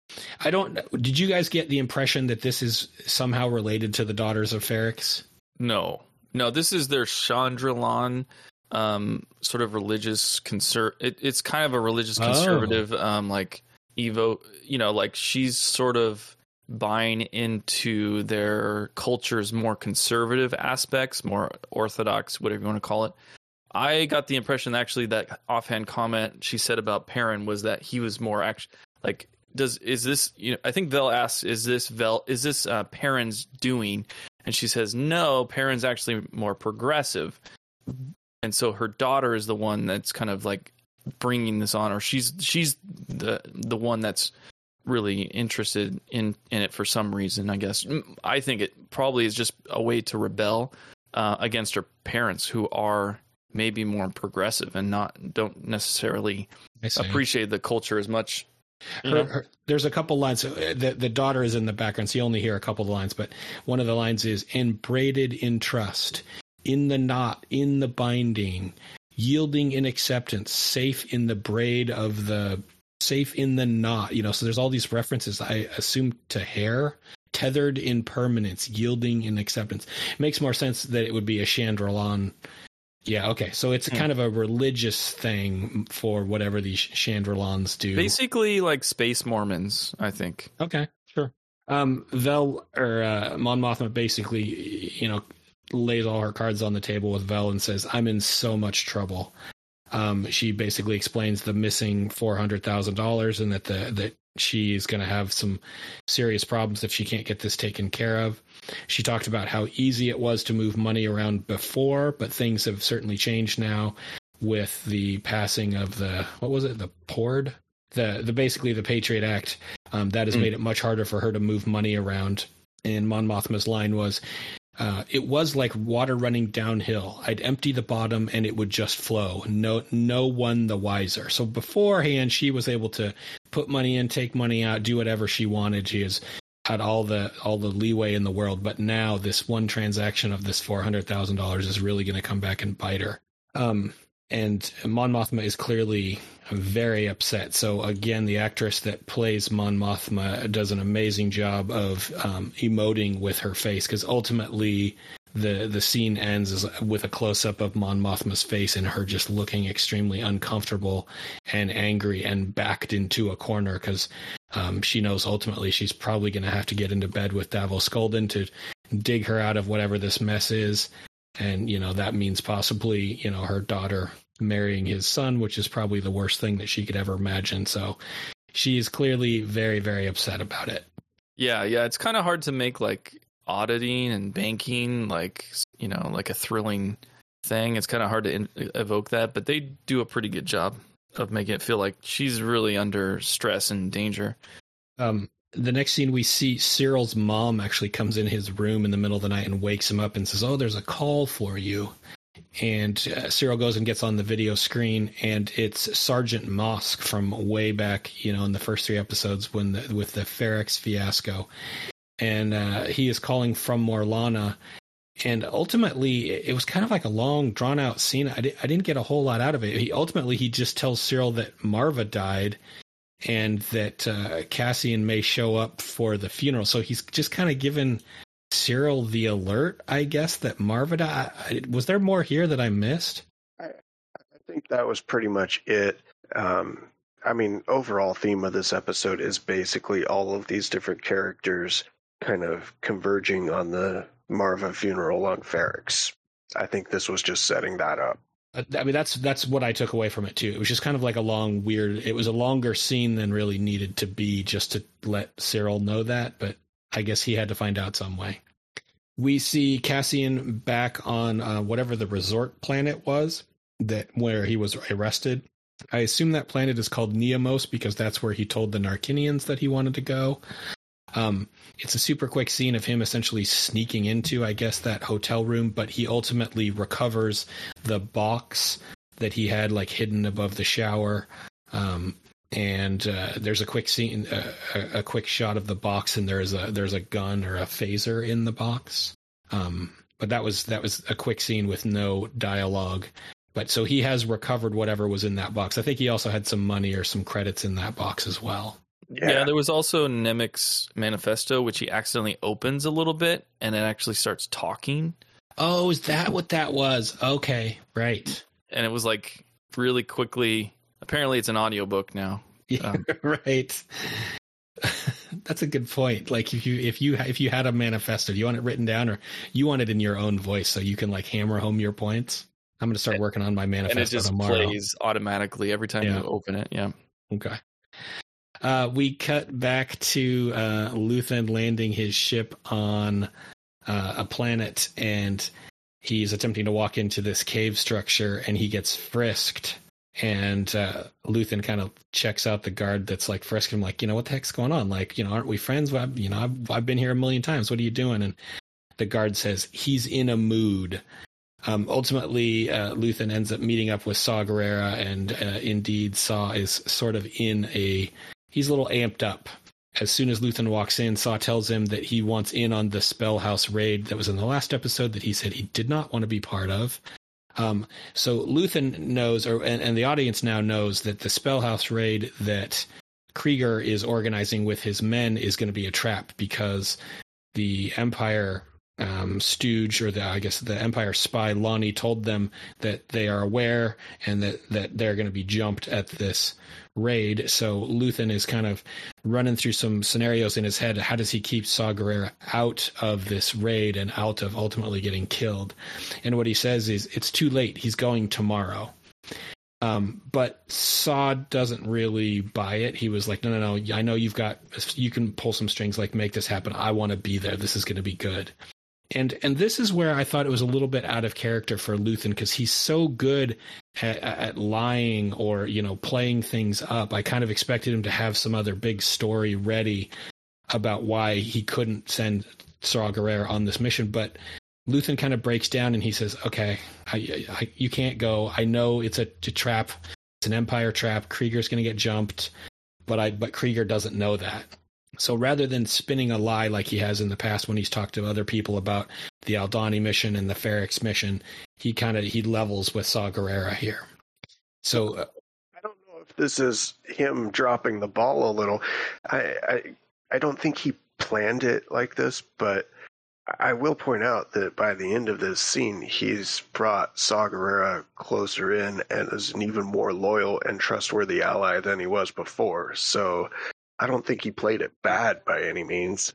I don't. Did you guys get the impression that this is somehow related to the Daughters of Ferrix? No, no. This is their Chandrilan um, sort of religious conser. It, it's kind of a religious conservative, oh. um, like Evo. You know, like she's sort of buying into their culture's more conservative aspects, more orthodox, whatever you want to call it. I got the impression actually that offhand comment she said about Perrin was that he was more actually like, does, is this, you know, I think Vel asks, is this Vel, is this uh, Perrin's doing? And she says, no, Perrin's actually more progressive. And so her daughter is the one that's kind of like bringing this on, or she's, she's the, the one that's really interested in in it for some reason. I guess I think it probably is just a way to rebel uh, against her parents, who are maybe more progressive and not don't necessarily appreciate the culture as much. Her, her, there's a couple lines. The, the daughter is in the background, so you only hear a couple of lines, but one of the lines is "embraided in trust, in the knot, in the binding, yielding in acceptance, safe in the braid of the." Safe in the knot, you know, so there's all these references, I assume, to hair, tethered in permanence, yielding in acceptance. It makes more sense that it would be a Chandrilan. Yeah, okay. So it's mm. kind of a religious thing for whatever these Chandrilans do. Basically like space Mormons, I think. Okay, sure. Um, Vel, or uh, Mon Mothma basically, you know, lays all her cards on the table with Vel and says, I'm in so much trouble. Um, she basically explains the missing four hundred thousand dollars and that the that she's going to have some serious problems if she can't get this taken care of. She talked about how easy it was to move money around before, but things have certainly changed now with the passing of the, what was it, the P O R D? The, the basically the Patriot Act. Um, that has mm. made it much harder for her to move money around. And Mon Mothma's line was, uh, it was like water running downhill. I'd empty the bottom and it would just flow. No, no one the wiser. So beforehand, she was able to put money in, take money out, do whatever she wanted. She has had all the all the leeway in the world. But now this one transaction of this four hundred thousand dollars is really going to come back and bite her. Um, and Mon Mothma is clearly very upset. So again, the actress that plays Mon Mothma does an amazing job of um, emoting with her face, because ultimately the the scene ends with a close-up of Mon Mothma's face and her just looking extremely uncomfortable and angry and backed into a corner, because um, she knows ultimately she's probably going to have to get into bed with Davos Skolden to dig her out of whatever this mess is. And, you know, that means possibly, you know, her daughter marrying his son, which is probably the worst thing that she could ever imagine. So she is clearly very, very upset about it. Yeah, yeah. It's kind of hard to make, like, auditing and banking, like, you know, like a thrilling thing. It's kind of hard to in- evoke that, but they do a pretty good job of making it feel like she's really under stress and danger. Um, the next scene we see, Cyril's mom actually comes in his room in the middle of the night and wakes him up and says, "Oh, there's a call for you." And uh, Cyril goes and gets on the video screen, and it's Sergeant Mosk from way back, you know, in the first three episodes when the, with the Ferrex fiasco. And uh, he is calling from Morlana. And ultimately, it was kind of like a long, drawn-out scene. I, di- I didn't get a whole lot out of it. He, ultimately, he just tells Cyril that Marva died and that uh, Cassian may show up for the funeral. So he's just kind of given Cyril the alert, I guess, that Marva died. Was there more here that I missed? I, I think that was pretty much it. Um, I mean, overall theme of this episode is basically all of these different characters kind of converging on the Marva funeral on Ferrex. I think this was just setting that up. I mean, that's that's what I took away from it, too. It was just kind of like a long, weird... It was a longer scene than really needed to be just to let Cyril know that, but I guess he had to find out some way. We see Cassian back on uh, whatever the resort planet was that where he was arrested. I assume that planet is called Neomos because that's where he told the Narkinians that he wanted to go. Um, it's a super quick scene of him essentially sneaking into, I guess, that hotel room, but he ultimately recovers the box that he had like hidden above the shower. Um, and uh, there's a quick scene, uh, a, a quick shot of the box, and there's a there's a gun or a phaser in the box. Um, but that was that was a quick scene with no dialogue. But so he has recovered whatever was in that box. I think he also had some money or some credits in that box as well. Yeah, yeah, there was also Nemik's manifesto, which he accidentally opens a little bit and then actually starts talking. Oh, is that what that was? Okay, right. And it was like really quickly. Apparently, it's an audiobook now. Yeah, um, right. That's a good point. Like if you if you if you had a manifesto, do you want it written down, or you want it in your own voice so you can like hammer home your points? I'm going to start working on my manifesto and it just tomorrow. Plays automatically every time yeah. you open it. Yeah. Okay. Uh, we cut back to uh, Luthen landing his ship on uh, a planet, and he's attempting to walk into this cave structure, and he gets frisked. And uh, Luthen kind of checks out the guard that's like frisking him, like, you know, what the heck's going on? Like, you know, aren't we friends? Well, you know, I've, I've been here a million times. What are you doing? And the guard says he's in a mood. Um, ultimately, uh, Luthen ends up meeting up with Saw Gerrera, and uh, indeed, Saw is sort of in a... He's a little amped up. As soon as Luthen walks in, Saw tells him that he wants in on the Spellhouse raid that was in the last episode that he said he did not want to be part of. Um, so Luthen knows, or and, and the audience now knows, that the Spellhouse raid that Krieger is organizing with his men is going to be a trap, because the Empire um, stooge, or the I guess the Empire spy Lonnie, told them that they are aware and that, that they're going to be jumped at this raid. So Luthen is kind of running through some scenarios in his head. How does he keep Saw Gerrera out of this raid and out of ultimately getting killed? And what he says is, it's too late. He's going tomorrow. Um, but Saw doesn't really buy it. He was like, no, no, no, I know you've got, you can pull some strings, like make this happen. I want to be there. This is going to be good. And and this is where I thought it was a little bit out of character for Luthen, because he's so good at, at lying or, you know, playing things up. I kind of expected him to have some other big story ready about why he couldn't send Saw Gerrera on this mission. But Luthen kind of breaks down and he says, okay, I, I, you can't go. I know it's a, a trap. It's an Empire trap. Krieger's going to get jumped, but I but Krieger doesn't know that. So rather than spinning a lie like he has in the past when he's talked to other people about the Aldhani mission and the Ferrix mission, he kind of he levels with Saw Gerrera here. So uh, I don't know if this is him dropping the ball a little. I, I I don't think he planned it like this, but I will point out that by the end of this scene, he's brought Saw Gerrera closer in and is an even more loyal and trustworthy ally than he was before. So I don't think he played it bad by any means.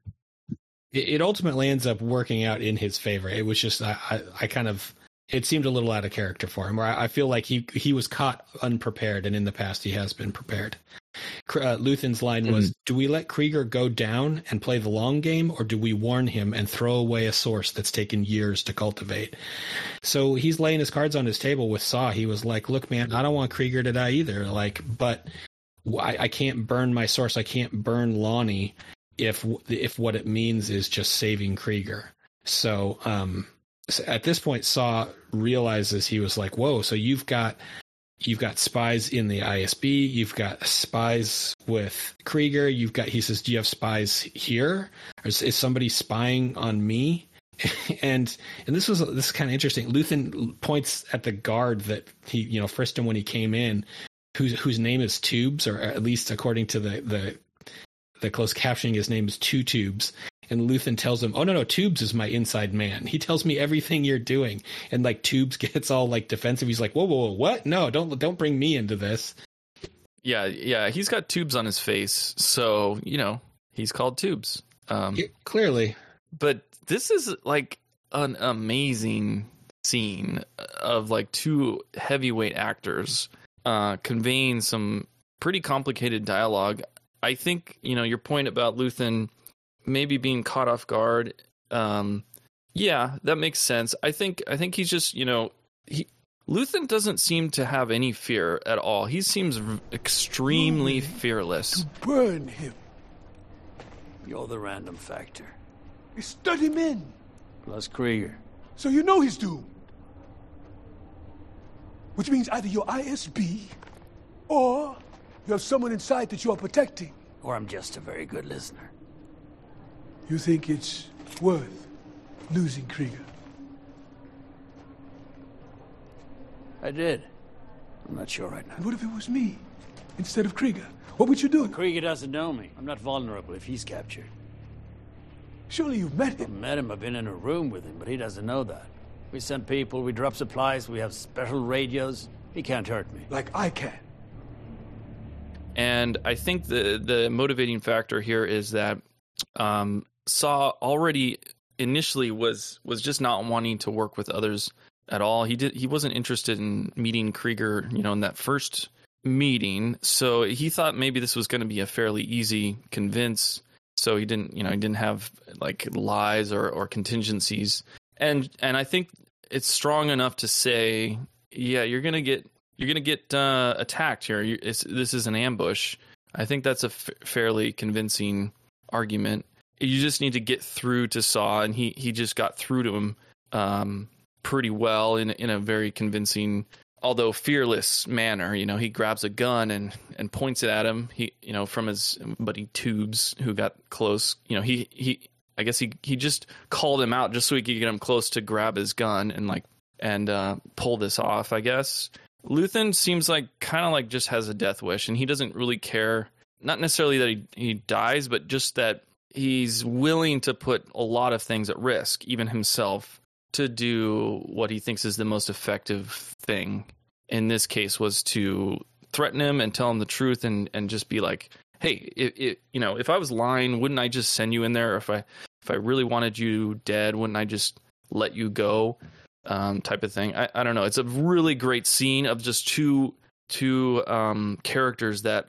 It ultimately ends up working out in his favor. It was just, I, I, I kind of, it seemed a little out of character for him, where I, I feel like he, he was caught unprepared, and in the past he has been prepared. Uh, Luthen's line was, mm-hmm. do we let Krieger go down and play the long game, or do we warn him and throw away a source that's taken years to cultivate? So he's laying his cards on his table with Saw. He was like, look, man, I don't want Krieger to die either. Like, but I, I can't burn my source. I can't burn Lonnie if if what it means is just saving Krieger. So, um, so at this point, Saw realizes, he was like, whoa, so you've got you've got spies in the I S B, you've got spies with Krieger, you've got, he says, do you have spies here? Or is, is somebody spying on me? and and this was this is kind of interesting. Luthen points at the guard that he, you know, frisked him when he came in, whose whose name is Tubes, or at least according to the the the closed captioning, his name is Two Tubes. And Luthen tells him, oh, no, no, Tubes is my inside man. He tells me everything you're doing. And, like, Tubes gets all, like, defensive. He's like, whoa, whoa, whoa, what? No, don't don't bring me into this. Yeah, yeah, he's got tubes on his face. So, you know, he's called Tubes. Um, yeah, clearly. But this is, like, an amazing scene of, like, two heavyweight actors uh, conveying some pretty complicated dialogue. I think, you know, your point about Luthen maybe being caught off guard, um, yeah, that makes sense. I think I think he's just, you know, he, Luthen doesn't seem to have any fear at all. He seems r- extremely fearless. To burn him. You're the random factor. He stud him in. Plus Krieger. So you know he's doomed. Which means either you're I S B, or you have someone inside that you are protecting. Or I'm just a very good listener. You think it's worth losing Krieger? I did. I'm not sure right now. And what if it was me instead of Krieger? What would you do? Well, Krieger doesn't know me. I'm not vulnerable if he's captured. Surely you've met him. I've met him. I've been in a room with him, but he doesn't know that. We send people, we drop supplies, we have special radios. He can't hurt me. Like I can. And I think the the motivating factor here is that um, Saw already initially was was just not wanting to work with others at all. He did he wasn't interested in meeting Krieger, you know, in that first meeting. So he thought maybe this was going to be a fairly easy convince. So he didn't, you know, he didn't have like lies or, or contingencies. And and I think it's strong enough to say, yeah, you're gonna get you're gonna get uh, attacked here. You, it's, this is an ambush. I think that's a f- fairly convincing argument. You just need to get through to Saw, and he, he just got through to him um, pretty well in in a very convincing, although fearless manner. You know, he grabs a gun and, and points it at him. He, you know, from his buddy Tubes, who got close. You know, he he. I guess he he just called him out just so he could get him close to grab his gun and like and uh, pull this off. I guess Luthen seems like kind of like just has a death wish, and he doesn't really care. Not necessarily that he, he dies, but just that he's willing to put a lot of things at risk, even himself, to do what he thinks is the most effective thing. In this case, was to threaten him and tell him the truth, and, and just be like, "Hey, it, it, you know, if I was lying, wouldn't I just send you in there? If I if I really wanted you dead, wouldn't I just let you go?" Um, type of thing. I, I don't know. It's a really great scene of just two two um, characters that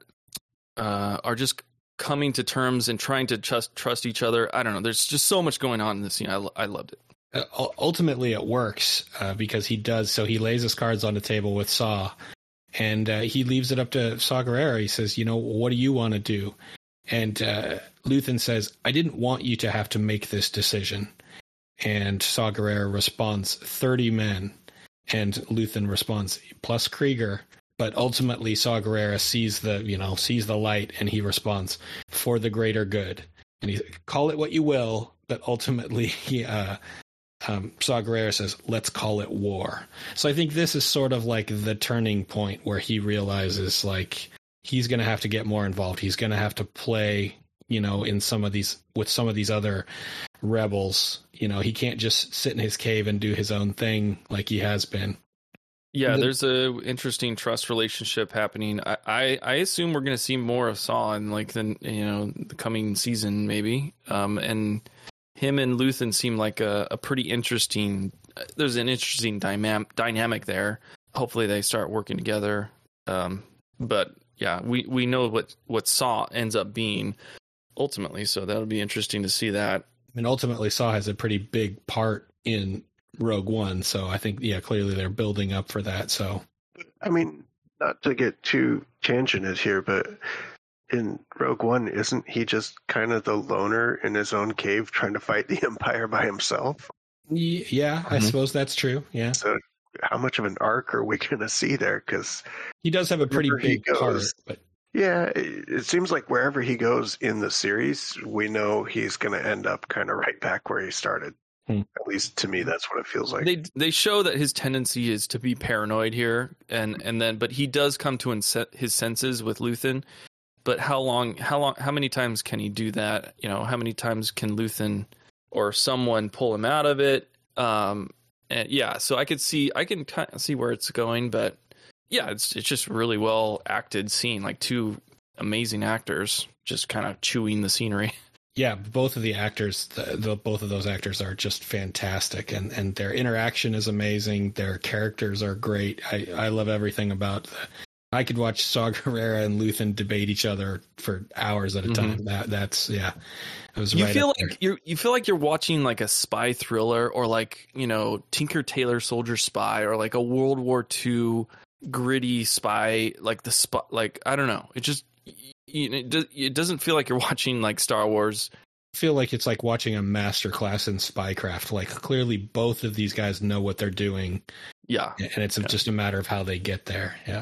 uh, are just coming to terms and trying to trust trust each other. I don't know. There's just so much going on in this scene. I, I loved it. Uh, ultimately, it works uh, because he does. So he lays his cards on the table with Saw, and uh, he leaves it up to Saw Gerrera. He says, "You know, what do you want to do?" And uh, Luthen says, "I didn't want you to have to make this decision." And Saw Gerrera responds, thirty men. And Luthen responds, plus Krieger. But ultimately, Saw Gerrera sees the, you know, sees the light, and he responds, for the greater good. And he call it what you will, but ultimately, he, uh, um, Saw Gerrera says, let's call it war. So I think this is sort of like the turning point where he realizes, like, he's going to have to get more involved. He's going to have to play, you know, in some of these, with some of these other rebels. You know, he can't just sit in his cave and do his own thing like he has been. Yeah, there's a interesting trust relationship happening. I, I, I assume we're going to see more of Saw in like the you know the coming season maybe. Um, and him and Luthen seem like a, a pretty interesting. There's an interesting dynamic dynamic there. Hopefully they start working together. Um, but yeah, we, we know what what Saw ends up being ultimately, so that'll be interesting to see that. I mean, ultimately, Saw has a pretty big part in Rogue One, so I think, yeah, clearly they're building up for that. So, I mean, not to get too tangented here, but in Rogue One, isn't he just kind of the loner in his own cave trying to fight the Empire by himself? Yeah, I mm-hmm. suppose that's true. Yeah. So, how much of an arc are we going to see there? Because he does have a pretty big goes, part, but. Yeah, it, it seems like wherever he goes in the series, we know he's going to end up kind of right back where he started. Hmm. At least to me, that's what it feels like. They they show that his tendency is to be paranoid here, and, and then but he does come to inse- his senses with Luthen. But how long? How long? How many times can he do that? You know, how many times can Luthen or someone pull him out of it? Um, and yeah, so I could see, I can kind of see where it's going, but yeah, it's it's just really well acted scene, like two amazing actors just kind of chewing the scenery. Yeah, both of the actors, the, the, both of those actors are just fantastic, and, and their interaction is amazing. Their characters are great. I, I love everything about the, I could watch Saw Gerrera and Luthen debate each other for hours at a time. Mm-hmm. That that's yeah. It was you right feel like you you feel like you're watching like a spy thriller, or like, you know, Tinker Tailor Soldier Spy, or like a World War Two gritty spy, like the spy, like I don't know. It just it doesn't feel like you're watching like Star Wars. I feel like it's like watching a master class in spycraft. Like clearly both of these guys know what they're doing. Yeah. And it's yeah. just a matter of how they get there. Yeah.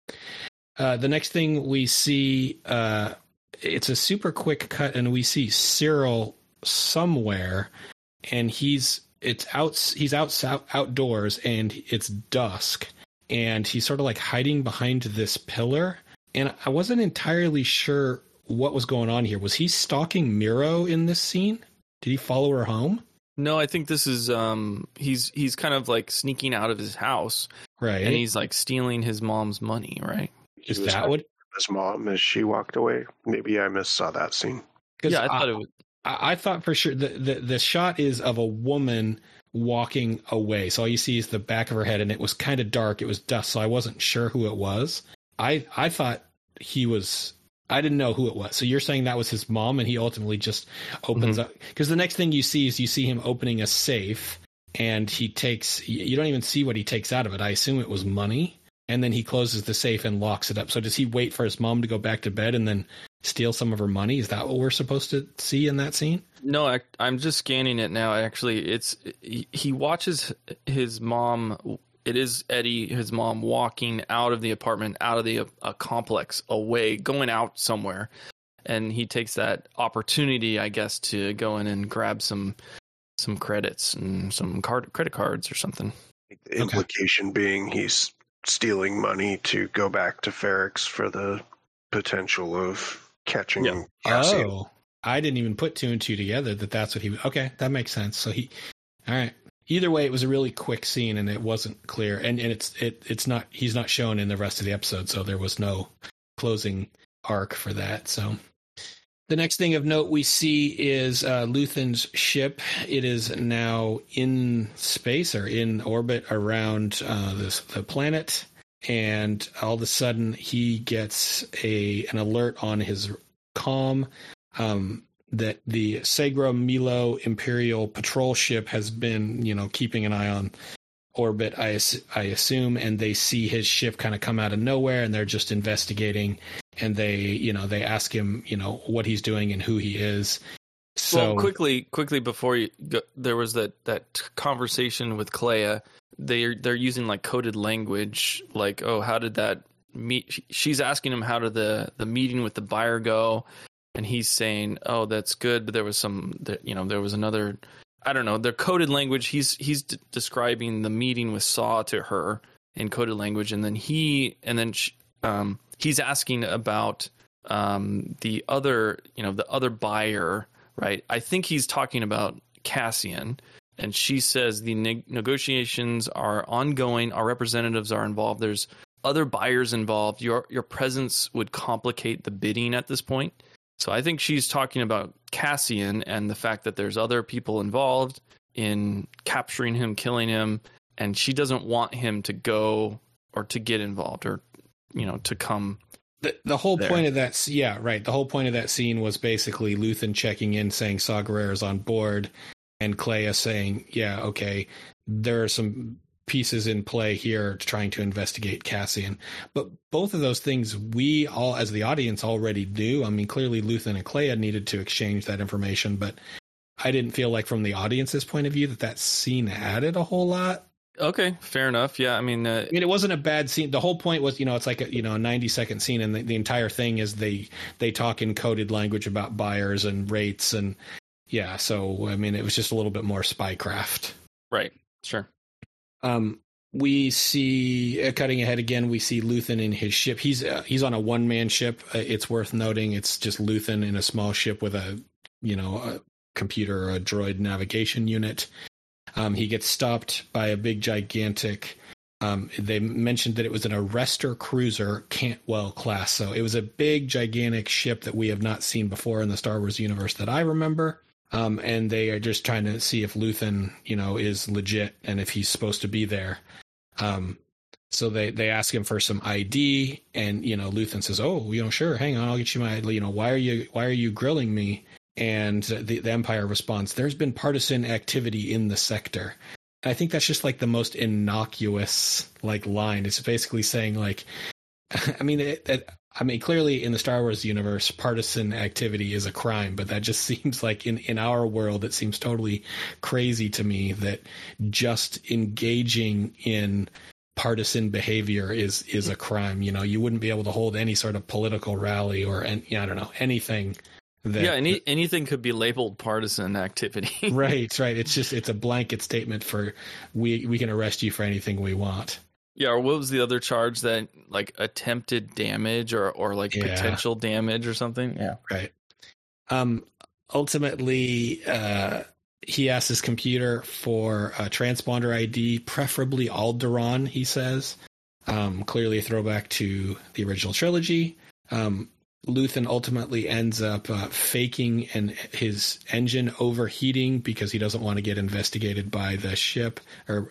Uh, the next thing we see, uh, it's a super quick cut, and we see Cyril somewhere, and he's it's out he's out, out outdoors, and it's dusk, and he's sort of like hiding behind this pillar. And I wasn't entirely sure what was going on here. Was he stalking Miro in this scene? Did he follow her home? No, I think this is um he's he's kind of like sneaking out of his house. Right. And he's like stealing his mom's money, right? Is that what his mom as she walked away? Maybe I missed saw that scene. Yeah, I, I thought it was I, I thought for sure the, the the shot is of a woman walking away. So all you see is the back of her head, and it was kind of dark. It was dusk, so I wasn't sure who it was. I I thought he was, I didn't know who it was. So you're saying that was his mom, and he ultimately just opens mm-hmm. up, because the next thing you see is you see him opening a safe, and he takes, you don't even see what he takes out of it. I assume it was money, and then he closes the safe and locks it up. So does he wait for his mom to go back to bed and then steal some of her money? Is that what we're supposed to see in that scene? No, I, I'm just scanning it now. Actually, it's he, he watches his mom. It is Eddie, his mom, walking out of the apartment, out of the uh, complex, away, going out somewhere. And he takes that opportunity, I guess, to go in and grab some some credits and some card credit cards or something. The implication okay. being he's stealing money to go back to Ferrix for the potential of catching yeah. Cassian. Oh, I didn't even put two and two together that that's what he... Okay, that makes sense. So he... All right. Either way, it was a really quick scene, and it wasn't clear, and, and it's it it's not he's not shown in the rest of the episode, so there was no closing arc for that. So the next thing of note we see is uh, Luthen's ship. It is now in space or in orbit around uh, this the planet, and all of a sudden he gets a an alert on his comm um, that the Segro Milo Imperial patrol ship has been, you know, keeping an eye on orbit, I, I assume, and they see his ship kind of come out of nowhere, and they're just investigating, and they, you know, they ask him, you know, what he's doing and who he is. So well, quickly, quickly before you go, there was that, that conversation with Clea. They're they're using like coded language, like, oh, how did that meet? She's asking him how did the the meeting with the buyer go, and he's saying, oh, that's good, but there was some, you know, there was another. I don't know, their coded language. He's he's d- describing the meeting with Saw to her in coded language, and then he and then she, um, he's asking about um, the other, you know, the other buyer, right? I think he's talking about Cassian, and she says the ne- negotiations are ongoing. Our representatives are involved. There's other buyers involved. Your your presence would complicate the bidding at this point. So I think she's talking about Cassian and the fact that there's other people involved in capturing him, killing him, and she doesn't want him to go or to get involved or, you know, to come. The, the whole there. point of that, yeah, right. The whole point of that scene was basically Luthen checking in, saying Saw Gerrera's on board, and Clea saying, yeah, okay, there are some pieces in play here trying to investigate Cassian. But both of those things we all, as the audience, already knew. I mean, clearly Luthen and Clea needed to exchange that information, but I didn't feel like from the audience's point of view that that scene added a whole lot. Okay, fair enough. Yeah, I mean, uh, I mean, it wasn't a bad scene. The whole point was, you know, it's like a, you know, a ninety second scene, and the, the entire thing is they they talk in coded language about buyers and rates, and yeah. So I mean, it was just a little bit more spycraft. Right. Sure. Um, we see uh, cutting ahead again. We see Luthen in his ship. He's uh, he's on a one man ship. Uh, it's worth noting. It's just Luthen in a small ship with a, you know, a computer or a droid navigation unit. Um, he gets stopped by a big, gigantic. Um, they mentioned that it was an Arrestor cruiser Cantwell class. So it was a big, gigantic ship that we have not seen before in the Star Wars universe that I remember. Um, and they are just trying to see if Luthen, you know, is legit and if he's supposed to be there. Um, so they, they ask him for some I D, and, you know, Luthen says, oh, you know, sure, hang on, I'll get you my, you know, why are you, why are you grilling me? And the, the Empire responds, there's been partisan activity in the sector. And I think that's just like the most innocuous, like, line. It's basically saying, like, I mean, it, it, I mean, clearly in the Star Wars universe, partisan activity is a crime, but that just seems like in, in our world, it seems totally crazy to me that just engaging in partisan behavior is, is a crime. You know, you wouldn't be able to hold any sort of political rally or, and I don't know, anything. That, yeah, any, anything could be labeled partisan activity. Right, right. It's just, it's a blanket statement for we, we can arrest you for anything we want. Yeah, or what was the other charge that, like, attempted damage or, or like, yeah. potential damage or something? Yeah. Right. Um, ultimately, uh, he asks his computer for a transponder I D, preferably Alderaan, he says. Um, clearly a throwback to the original trilogy. Um, Luthen ultimately ends up uh, faking and his engine overheating because he doesn't want to get investigated by the ship, or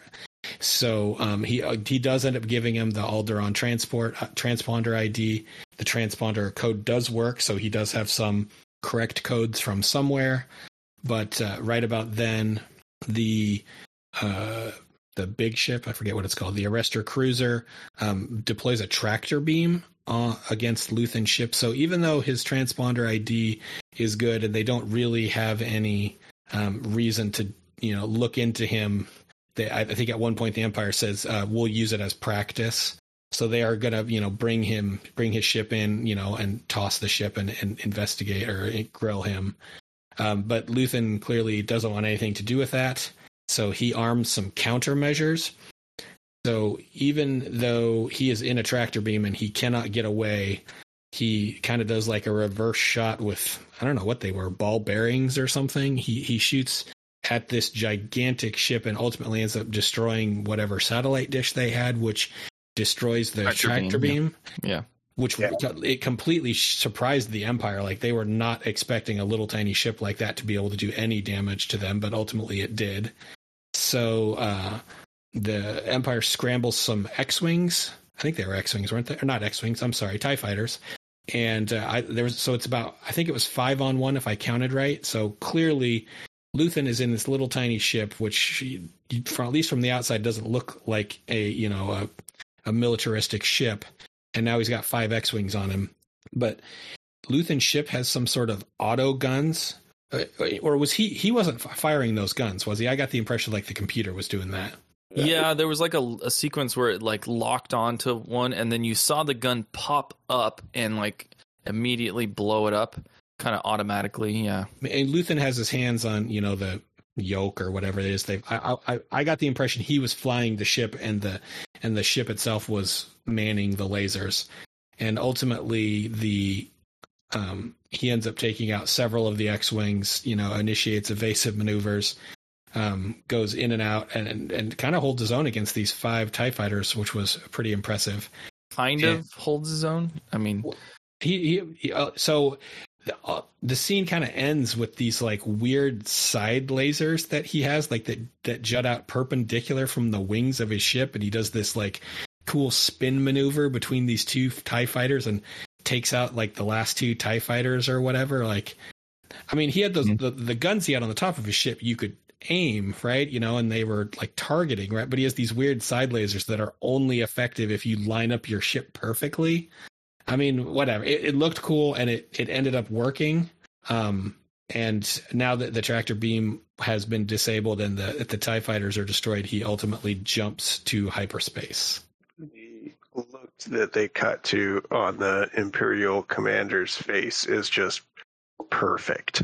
so um, he uh, he does end up giving him the Alderaan transport uh, transponder I D. The transponder code does work, so he does have some correct codes from somewhere. But uh, right about then, the uh, the big ship, I forget what it's called, the Arrestor cruiser, um, deploys a tractor beam uh, against Luthen's ship. So even though his transponder I D is good, and they don't really have any um, reason to, you know, look into him. They, I think at one point the Empire says, uh, we'll use it as practice. So they are going to, you know, bring him, bring his ship in, you know, and toss the ship and, and investigate or grill him. Um, but Luthen clearly doesn't want anything to do with that. So he arms some countermeasures. So even though he is in a tractor beam and he cannot get away, he kind of does like a reverse shot with, I don't know what they were, ball bearings or something. He, he shoots at this gigantic ship and ultimately ends up destroying whatever satellite dish they had, which destroys the tractor, tractor beam. beam. Yeah. yeah. Which yeah. it completely surprised the Empire. Like they were not expecting a little tiny ship like that to be able to do any damage to them, but ultimately it did. So uh, the Empire scrambles some X-Wings I think they were X-wings, weren't they? Or not X-wings. I'm sorry, TIE fighters. And uh, I, there was so it's about I think it was five on one if I counted right. So clearly, Luthen is in this little tiny ship, which, from, at least from the outside, doesn't look like a you know a, a militaristic ship. And now he's got five X-wings on him. But Luthen's ship has some sort of auto guns, uh, or was he? He wasn't firing those guns, was he? I got the impression like the computer was doing that. Yeah, there was like a, a sequence where it like locked onto one, and then you saw the gun pop up and like immediately blow it up, kind of automatically. Yeah, and Luthen has his hands on you know the yoke or whatever it is. They, I, I, I got the impression he was flying the ship, and the and the ship itself was manning the lasers, and ultimately the um, he ends up taking out several of the X-wings. You know, initiates evasive maneuvers. Um, goes in and out and, and, and kind of holds his own against these five TIE fighters, which was pretty impressive. Kind and of holds his own. I mean, he, he, he uh, so the, uh, the scene kind of ends with these like weird side lasers that he has, like that, that jut out perpendicular from the wings of his ship. And he does this like cool spin maneuver between these two TIE fighters and takes out like the last two TIE fighters or whatever. Like, I mean, he had those, mm-hmm. the, the guns he had on the top of his ship, you could aim, right? You know, and they were like targeting, right? But he has these weird side lasers that are only effective if you line up your ship perfectly. I mean, whatever. It, it looked cool, and it, it ended up working. Um, and now that the tractor beam has been disabled and the the TIE fighters are destroyed, he ultimately jumps to hyperspace. The look that they cut to on the Imperial commander's face is just perfect.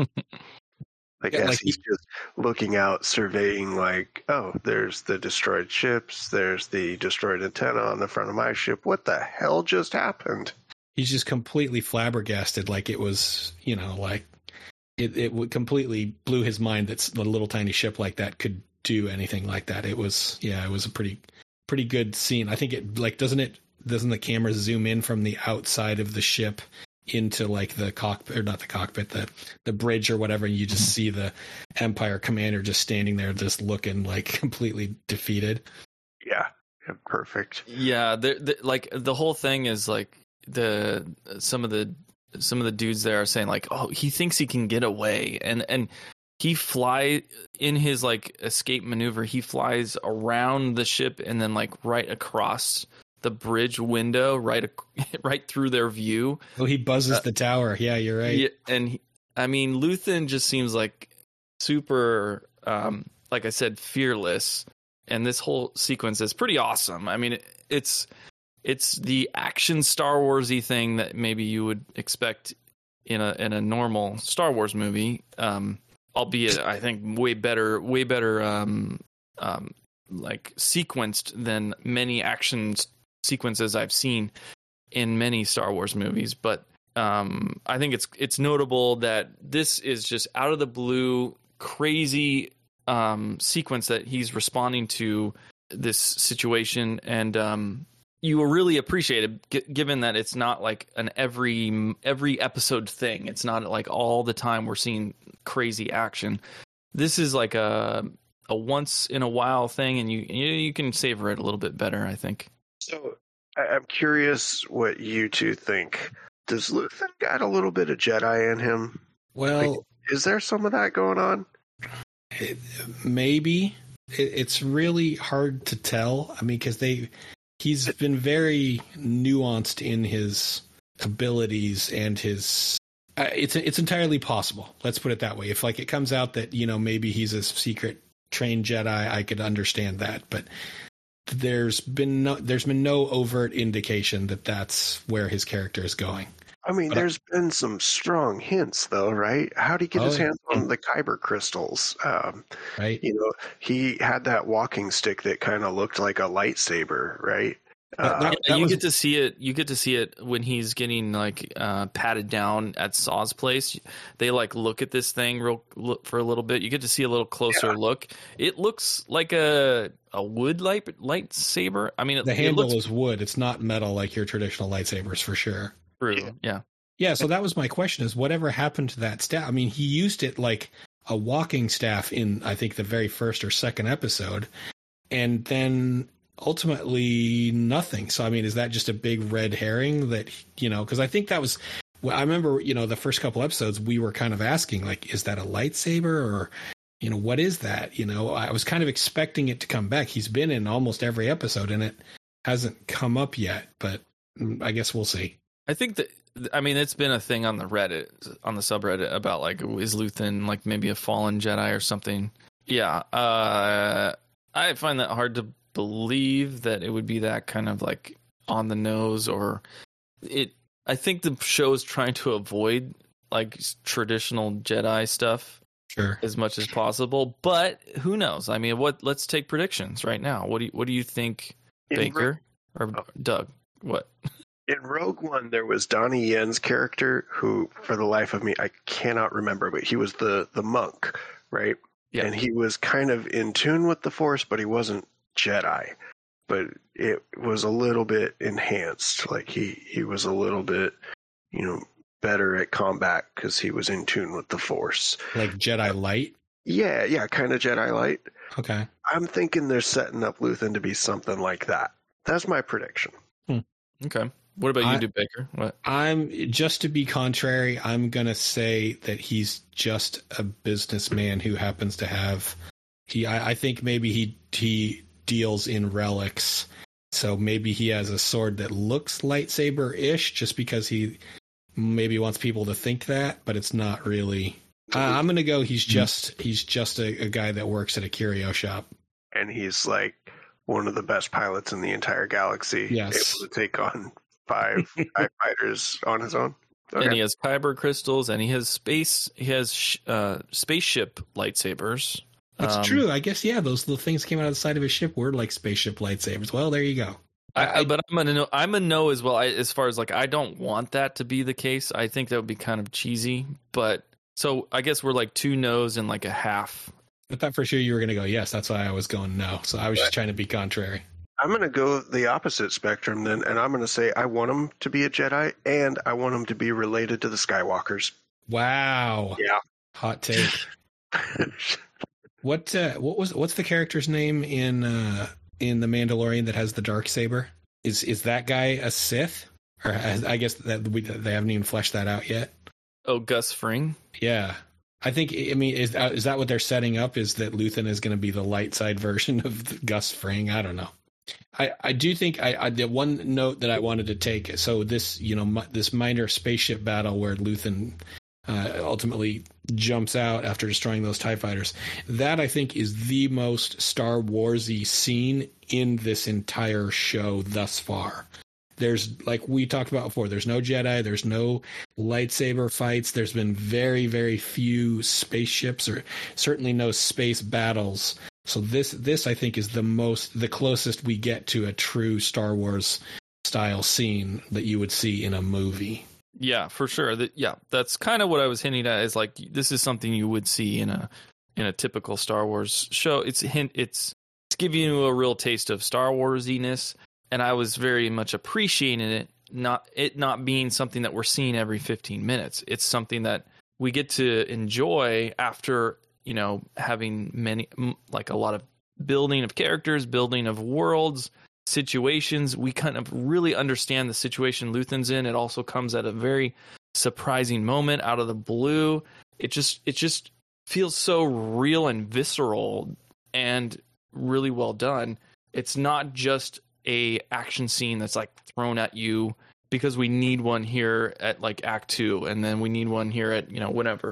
I guess yeah, like he's he, just looking out, surveying like, oh, there's the destroyed ships. There's the destroyed antenna on the front of my ship. What the hell just happened? He's just completely flabbergasted. Like it was, you know, like it, it would completely blew his mind that the little tiny ship like that could do anything like that. It was, yeah, it was a pretty, pretty good scene. I think it like, doesn't it, doesn't the camera zoom in from the outside of the ship into like the cockpit, or not the cockpit, the the bridge or whatever, and you just see the Empire commander just standing there, just looking like completely defeated. Yeah, yeah perfect. Yeah, the, the, like the whole thing is like the some of the some of the dudes there are saying like, oh, he thinks he can get away, and and he fly in his like escape maneuver. He flies around the ship and then like right across the bridge window, right, right through their view. Oh, he buzzes uh, the tower. Yeah, you're right. Yeah, and he, I mean, Luthen just seems like super, um, like I said, fearless. And this whole sequence is pretty awesome. I mean, it, it's it's the action Star Wars-y thing that maybe you would expect in a in a normal Star Wars movie. Um, albeit, I think way better, way better, um, um, like sequenced than many action sequences I've seen in many Star Wars movies. But um, I think it's it's notable that this is just out of the blue, crazy um, sequence that he's responding to this situation, and um, you will really appreciate it, g- given that it's not like an every every episode thing. It's not like all the time we're seeing crazy action. This is like a a once in a while thing, and you you can savor it a little bit better, I think. So I'm curious what you two think. Does Luthen got a little bit of Jedi in him? Well, like, is there some of that going on? It, maybe. It, it's really hard to tell. I mean, because they he's been very nuanced in his abilities and his. Uh, it's it's entirely possible. Let's put it that way. If like it comes out that you know maybe he's a secret trained Jedi, I could understand that, but there's been no there's been no overt indication that that's where his character is going. I mean, but, there's been some strong hints, though, right? How'd he get oh, his hands on the Kyber crystals? Um, right. You know, he had that walking stick that kind of looked like a lightsaber, right? Uh, that, that you was... get to see it. You get to see it when he's getting like uh, patted down at Saw's place. They like look at this thing real look for a little bit. You get to see a little closer yeah. look. It looks like a a wood light lightsaber. I mean, it, the handle it looks... is wood. It's not metal like your traditional lightsabers for sure. True. Yeah. yeah. Yeah. So that was my question: is whatever happened to that staff? I mean, he used it like a walking staff in I think the very first or second episode, and then ultimately nothing. So, I mean, is that just a big red herring that, you know, because I think that was, well, I remember, you know, the first couple episodes, we were kind of asking, like, is that a lightsaber or, you know, what is that? You know, I was kind of expecting it to come back. He's been in almost every episode and it hasn't come up yet, but I guess we'll see. I think that, I mean, it's been a thing on the Reddit, on the subreddit about like, is Luthen like maybe a fallen Jedi or something? Yeah. Uh, I find that hard to believe that it would be that kind of like on the nose, or it. I think the show is trying to avoid like traditional Jedi stuff, sure, as much as possible. But who knows? I mean, what? Let's take predictions right now. What do you, What do you think, In Baker Ro- or oh. Doug? What? In Rogue One, there was Donnie Yen's character who, for the life of me, I cannot remember, but he was the the monk, right? Yeah. And he was kind of in tune with the Force, but he wasn't Jedi. But it was a little bit enhanced. Like he, he was a little bit, you know, better at combat because he was in tune with the Force. Like Jedi Light? Yeah, yeah, kind of Jedi Light. Okay. I'm thinking they're setting up Luthen to be something like that. That's my prediction. Hmm. Okay. What about I, you, Baker? What? I'm just to be contrary. I'm gonna say that he's just a businessman who happens to have. He, I, I think maybe he he deals in relics, so maybe he has a sword that looks lightsaber-ish, just because he maybe wants people to think that, but it's not really. Uh, I'm gonna go. He's just he's just a, a guy that works at a curio shop, and he's like one of the best pilots in the entire galaxy. Yes, able to take on five TIE fighters on his own. Okay. And he has kyber crystals, and he has space. He has sh- uh, spaceship lightsabers. That's um, true. I guess yeah. Those little things came out of the side of his ship were like spaceship lightsabers. Well, there you go. I, I, but I'm gonna know. I'm a no as well. I, as far as like, I don't want that to be the case. I think that would be kind of cheesy. But so I guess we're like two no's and like a half. I thought for sure you were going to go yes. That's why I was going no. So I was just trying to be contrary. I'm going to go the opposite spectrum then, and I'm going to say I want him to be a Jedi, and I want him to be related to the Skywalkers. Wow. Yeah. Hot take. What uh, what was what's the character's name in uh, in The Mandalorian that has the dark saber? Is is that guy a Sith? Or has, I guess that we, they haven't even fleshed that out yet. Oh, Gus Fring. Yeah, I think. I mean, is uh, is that what they're setting up? Is that Luthen is going to be the light side version of the Gus Fring? I don't know. I, I do think I, I the one note that I wanted to take. So this you know m- this minor spaceship battle where Luthen uh, ultimately jumps out after destroying those TIE fighters. That I think is the most Star Warsy scene in this entire show thus far. There's, like we talked about before, there's no Jedi, there's no lightsaber fights, there's been very, very few spaceships, or certainly no space battles. So this, this I think is the most, the closest we get to a true Star Wars style scene that you would see in a movie. Yeah, for sure. That, yeah, that's kind of what I was hinting at. Is like, this is something you would see in a in a typical Star Wars show. It's a hint. It's it's giving you a real taste of Star Warsiness, and I was very much appreciating it. Not it not being something that we're seeing every fifteen minutes. It's something that we get to enjoy after, you know, having many, like a lot of building of characters, building of worlds, situations. We kind of really understand the situation Luthen's in. It also comes at a very surprising moment out of the blue. It just it just feels so real and visceral and really well done. It's not just a action scene that's like thrown at you because we need one here at like act two, and then we need one here at, you know, whatever.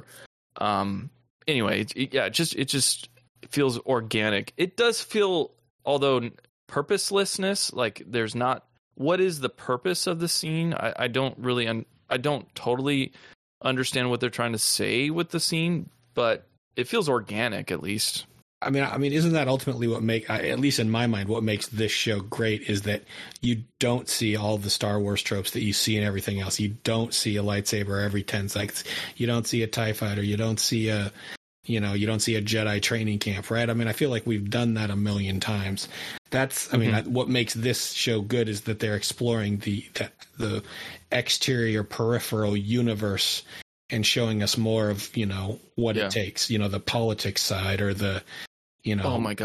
Um anyway, it, it, yeah, it just it just feels organic. It does feel, although purposelessness, like there's not, what is the purpose of the scene? I, I don't really un, I don't totally understand what they're trying to say with the scene, but it feels organic at least. I mean, I mean, isn't that ultimately what make, at least in my mind, what makes this show great is that you don't see all the Star Wars tropes that you see in everything else. You don't see a lightsaber every ten seconds. You don't see a TIE fighter. You don't see a, you know, you don't see a Jedi training camp, right? I mean, I feel like we've done that a million times. That's, I mean, mm-hmm. what makes this show good is that they're exploring the, the the exterior peripheral universe and showing us more of, you know, what yeah. it takes, you know, the politics side or the, you know. Oh my God.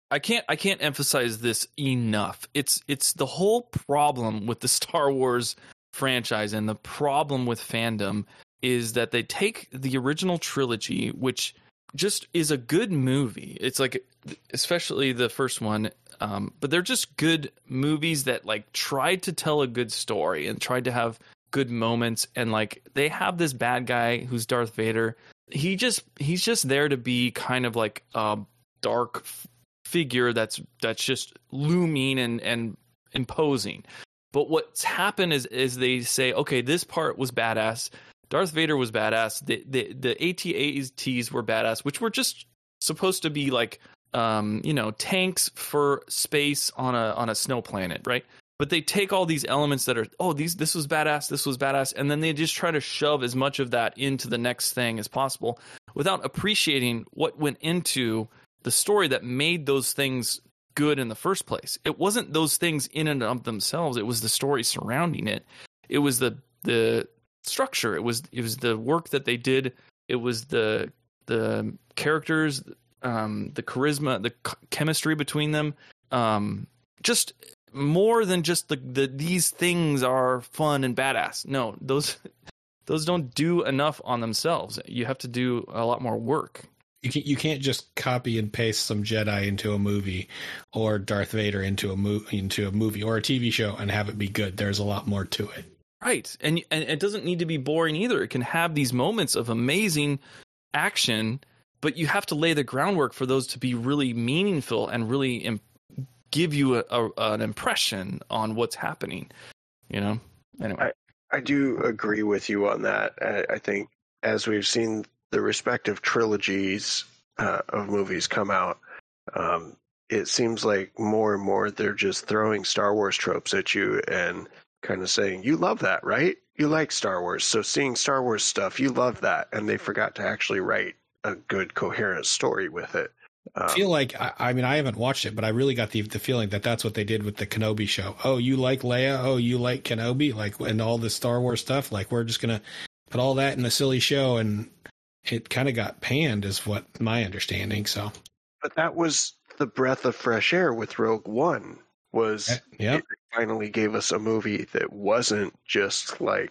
I can't I can't emphasize this enough. It's it's the whole problem with the Star Wars franchise and the problem with fandom is that they take the original trilogy, which just is a good movie. It's like, especially the first one, um, but they're just good movies that like tried to tell a good story and tried to have good moments. And like they have this bad guy who's Darth Vader. He just he's just there to be kind of like a dark figure that's that's just looming and and imposing. But what's happened is is they say, okay, this part was badass. Darth Vader was badass. The the the A T A Ts were badass, which were just supposed to be like um, you know, tanks for space on a on a snow planet, right? But they take all these elements that are, oh, these this was badass, this was badass, and then they just try to shove as much of that into the next thing as possible without appreciating what went into the story that made those things good in the first place. It wasn't those things in and of themselves. It was the story surrounding it. It was the the structure. It was it was the work that they did. It was the the characters, um, the charisma, the ch- chemistry between them. Um, just more than just the, the these things are fun and badass. No, those those don't do enough on themselves. You have to do a lot more work. You can't, you can't just copy and paste some Jedi into a movie or Darth Vader into a mo- into a movie or a T V show and have it be good. There's a lot more to it. Right. And and it doesn't need to be boring either. It can have these moments of amazing action, but you have to lay the groundwork for those to be really meaningful and really imp- give you a, a, an impression on what's happening. You know? Anyway. I, I do agree with you on that. I, I think as we've seen the respective trilogies uh, of movies come out, um, it seems like more and more they're just throwing Star Wars tropes at you and kind of saying, you love that, right? You like Star Wars, so seeing Star Wars stuff, you love that. And they forgot to actually write a good, coherent story with it. Um, I feel like, I, I mean, I haven't watched it, but I really got the the feeling that that's what they did with the Kenobi show. Oh, you like Leia? Oh, you like Kenobi? Like, and all this Star Wars stuff? Like, we're just going to put all that in a silly show, and it kind of got panned is what my understanding. So, but that was the breath of fresh air with Rogue One. Was yeah, it finally gave us a movie that wasn't just like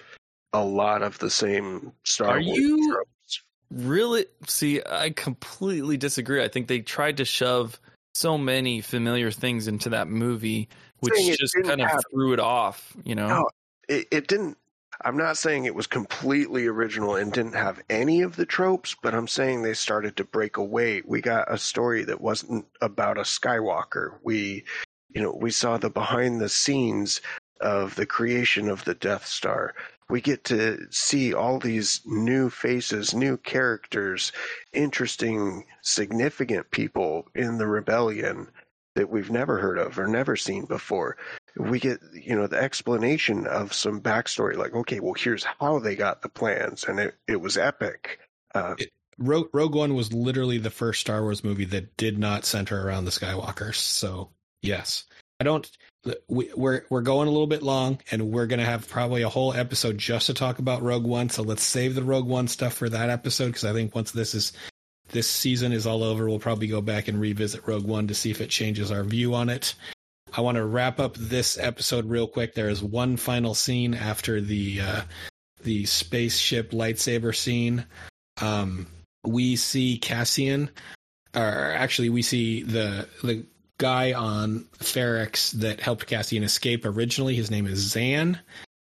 a lot of the same Star Are Wars you tropes. Really? See, I completely disagree. I think they tried to shove so many familiar things into that movie, which just kind of have, threw it off, you know? No, it, it didn't. I'm not saying it was completely original and didn't have any of the tropes, but I'm saying they started to break away. We got a story that wasn't about a Skywalker. We, you know, we saw the behind the scenes of the creation of the Death Star. We get to see all these new faces, new characters, interesting, significant people in the rebellion that we've never heard of or never seen before. We get, you know, the explanation of some backstory, like, okay, well, here's how they got the plans, and it, it was epic. Uh, it, Rogue, Rogue One was literally the first Star Wars movie that did not center around the Skywalkers. So, yes. I don't... We, we're we're going a little bit long, and we're going to have probably a whole episode just to talk about Rogue One. So let's save the Rogue One stuff for that episode, because I think once this is this season is all over, we'll probably go back and revisit Rogue One to see if it changes our view on it. I want to wrap up this episode real quick. There is one final scene after the uh, the spaceship lightsaber scene. Um, we see Cassian, or actually, we see the the. guy on Ferrix that helped Cassian escape originally. His name is Zan,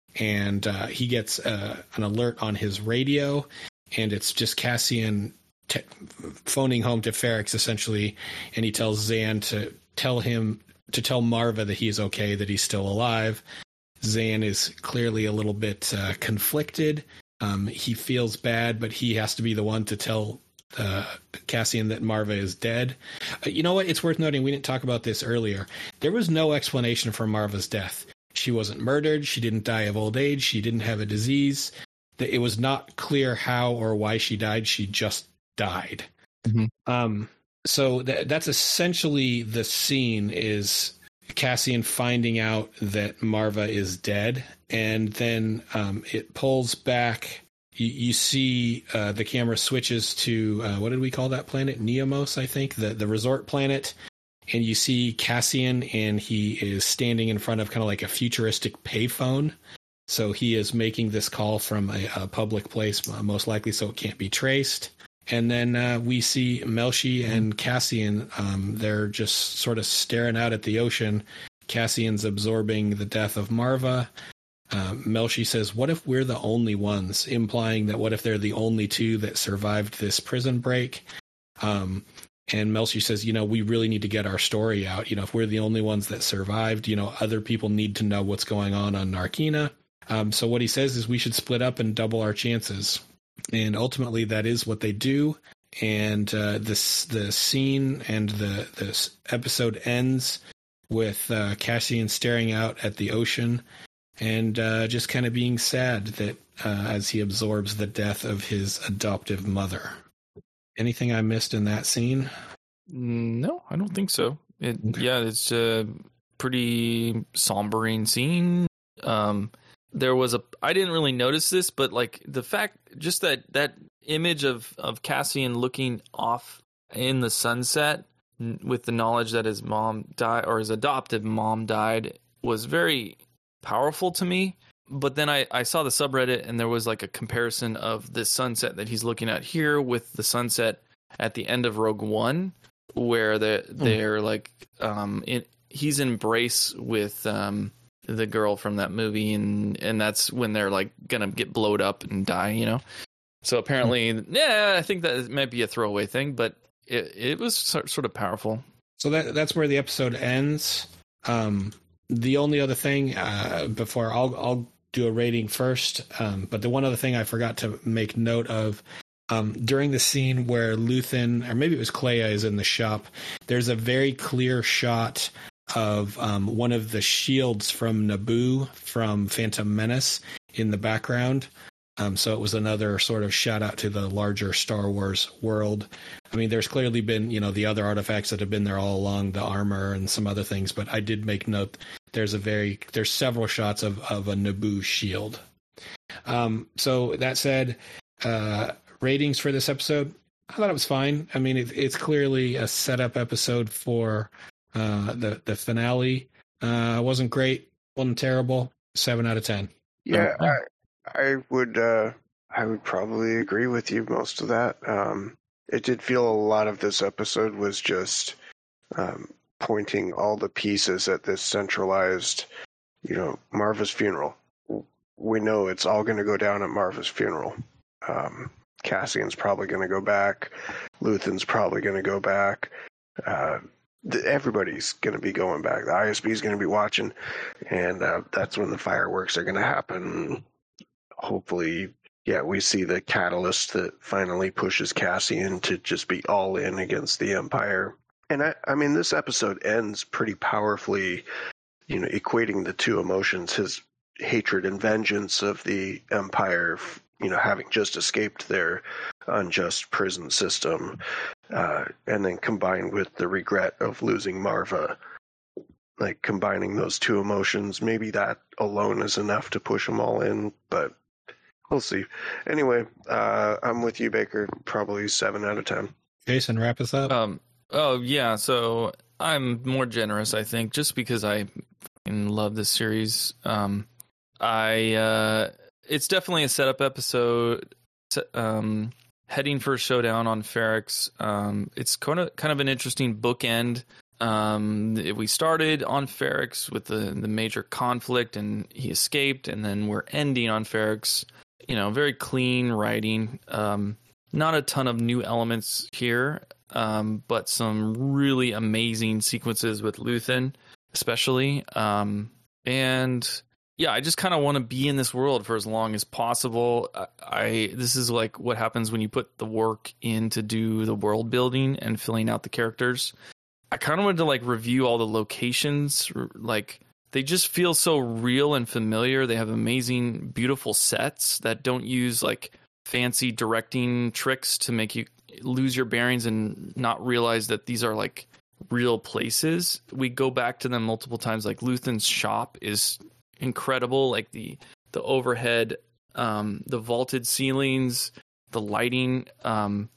and uh, he gets uh, an alert on his radio, and it's just Cassian te- phoning home to Ferrix essentially, and he tells Zan to tell him to tell Marva that he's okay, that he's still alive. Zan is clearly a little bit uh, conflicted. Um, he feels bad, but he has to be the one to tell Uh, Cassian that Marva is dead. Uh, you know what? It's worth noting, we didn't talk about this earlier. There was no explanation for Marva's death. She wasn't murdered. She didn't die of old age. She didn't have a disease. It was not clear how or why she died. She just died. Mm-hmm. Um, so th- that's essentially the scene, is Cassian finding out that Marva is dead, and then um, it pulls back. You, you see uh, the camera switches to, uh, what did we call that planet? Neomos, I think, the, the resort planet. and you see Cassian, and he is standing in front of kind of like a futuristic payphone. So he is making this call from a, a public place, most likely, so it can't be traced. And then uh, we see Melshi and Cassian. Um, they're just sort of staring out at the ocean. Cassian's absorbing the death of Marva. Uh, Melshi says, what if we're the only ones? Implying that what if they're the only two that survived this prison break? Um, and Melshi says, you know, we really need to get our story out. You know, if we're the only ones that survived, you know, other people need to know what's going on on Narkina. Um, so what he says is we should split up and double our chances. And ultimately, that is what they do. And uh, this the scene and the this episode ends with uh, Cassian staring out at the ocean and uh, just kind of being sad that uh, as he absorbs the death of his adoptive mother. Anything I missed in that scene? No, I don't think so. It, Okay. yeah, it's a pretty sombering scene. Um, there was a, I didn't really notice this, but like the fact, just that, that image of, of Cassian looking off in the sunset with the knowledge that his mom died, or his adoptive mom died, was very powerful to me. But then I, I saw the subreddit, and there was like a comparison of the sunset that he's looking at here with the sunset at the end of Rogue One, where they're, they're like, um, in, he's in embrace with um, the girl from that movie, and, and that's when they're like gonna get blowed up and die, you know? So apparently, yeah, I think that might be a throwaway thing, but it, it was sort of powerful. So that that's where the episode ends. Um, the only other thing, uh, before I'll I'll do a rating first, um, but the one other thing I forgot to make note of, um, during the scene where Luthen, or maybe it was Clea, is in the shop, there's a very clear shot of um, one of the shields from Naboo from Phantom Menace in the background. Um, so it was another sort of shout out to the larger Star Wars world. I mean, there's clearly been, you know, the other artifacts that have been there all along, the armor and some other things, but I did make note there's a very, there's several shots of, of a Naboo shield. Um, so that said, uh, ratings for this episode, I thought it was fine. I mean, it, it's clearly a setup episode for uh, the, the finale. Uh, wasn't great, wasn't terrible. Seven out of ten. Yeah, I, I would uh, I would probably agree with you most of that. Um, it did feel a lot of this episode was just um, pointing all the pieces at this centralized, you know, Marva's funeral. We know it's all going to go down at Marva's funeral. Um, Cassian's probably going to go back. Luthen's probably going to go back. Uh, th- everybody's going to be going back. The I S B is going to be watching, and uh, that's when the fireworks are going to happen. Hopefully, yeah, we see the catalyst that finally pushes Cassian to just be all in against the Empire. And I, I mean, this episode ends pretty powerfully, you know, equating the two emotions, his hatred and vengeance of the Empire, you know, having just escaped their unjust prison system, uh, and then combined with the regret of losing Marva. Like, combining those two emotions, maybe that alone is enough to push them all in, but we'll see. Anyway, uh, I'm with you, Baker. Probably seven out of ten. Jason, wrap us up. Um, oh, yeah, so I'm more generous, I think, just because I fucking love this series. Um, I uh, it's definitely a setup episode. Um, heading for a showdown on Ferrix. Um, it's kind of kind of an interesting bookend. Um, we started on Ferrix with the the major conflict, and he escaped, and then we're ending on Ferrix. You know, very clean writing. Um, not a ton of new elements here, um, but some really amazing sequences with Luthen, especially. Um, and yeah, I just kind of want to be in this world for as long as possible. I, I this is like what happens when you put the work in to do the world building and filling out the characters. I kind of wanted to like review all the locations. Like, they just feel so real and familiar. They have amazing, beautiful sets that don't use like fancy directing tricks to make you lose your bearings and not realize that these are like real places. We go back to them multiple times. Like, Luthen's shop is incredible. Like the the overhead, um, the vaulted ceilings, the lighting. Um,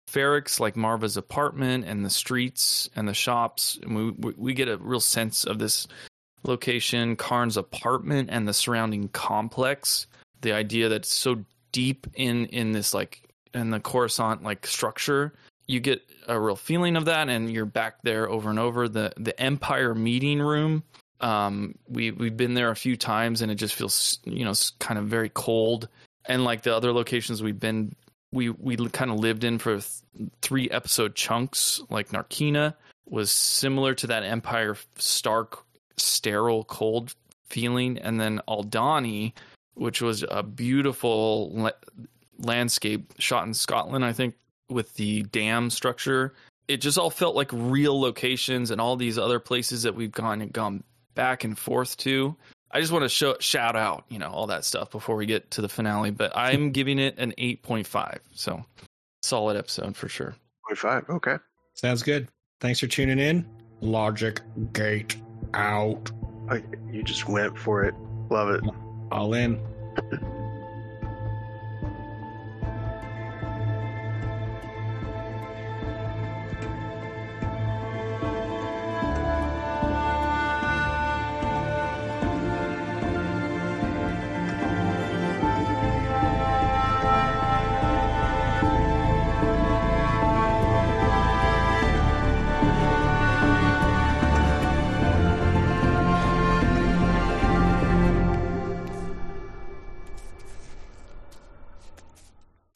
Ferrex, like Marva's apartment and the streets and the shops. And we, we, we get a real sense of this location, Karn's apartment and the surrounding complex. The idea that it's so deep in, in this, like, in the Coruscant, like, structure. You get a real feeling of that, and you're back there over and over. The the Empire meeting room, um, we, we've been there a few times, and it just feels, you know, kind of very cold. And like the other locations we've been, we, we kind of lived in for th- three episode chunks, like Narkina was similar to that Empire stark, sterile, cold feeling. And then Aldhani, which was a beautiful la- landscape shot in Scotland, I think, with the dam structure. It just all felt like real locations, and all these other places that we've gone and gone back and forth to. I just want to show, shout out, you know, all that stuff before we get to the finale, but I'm giving it an eight point five. So solid episode for sure. point five, okay. Sounds good. Thanks for tuning in. Logic Gate out. Oh, you just went for it. Love it. All in.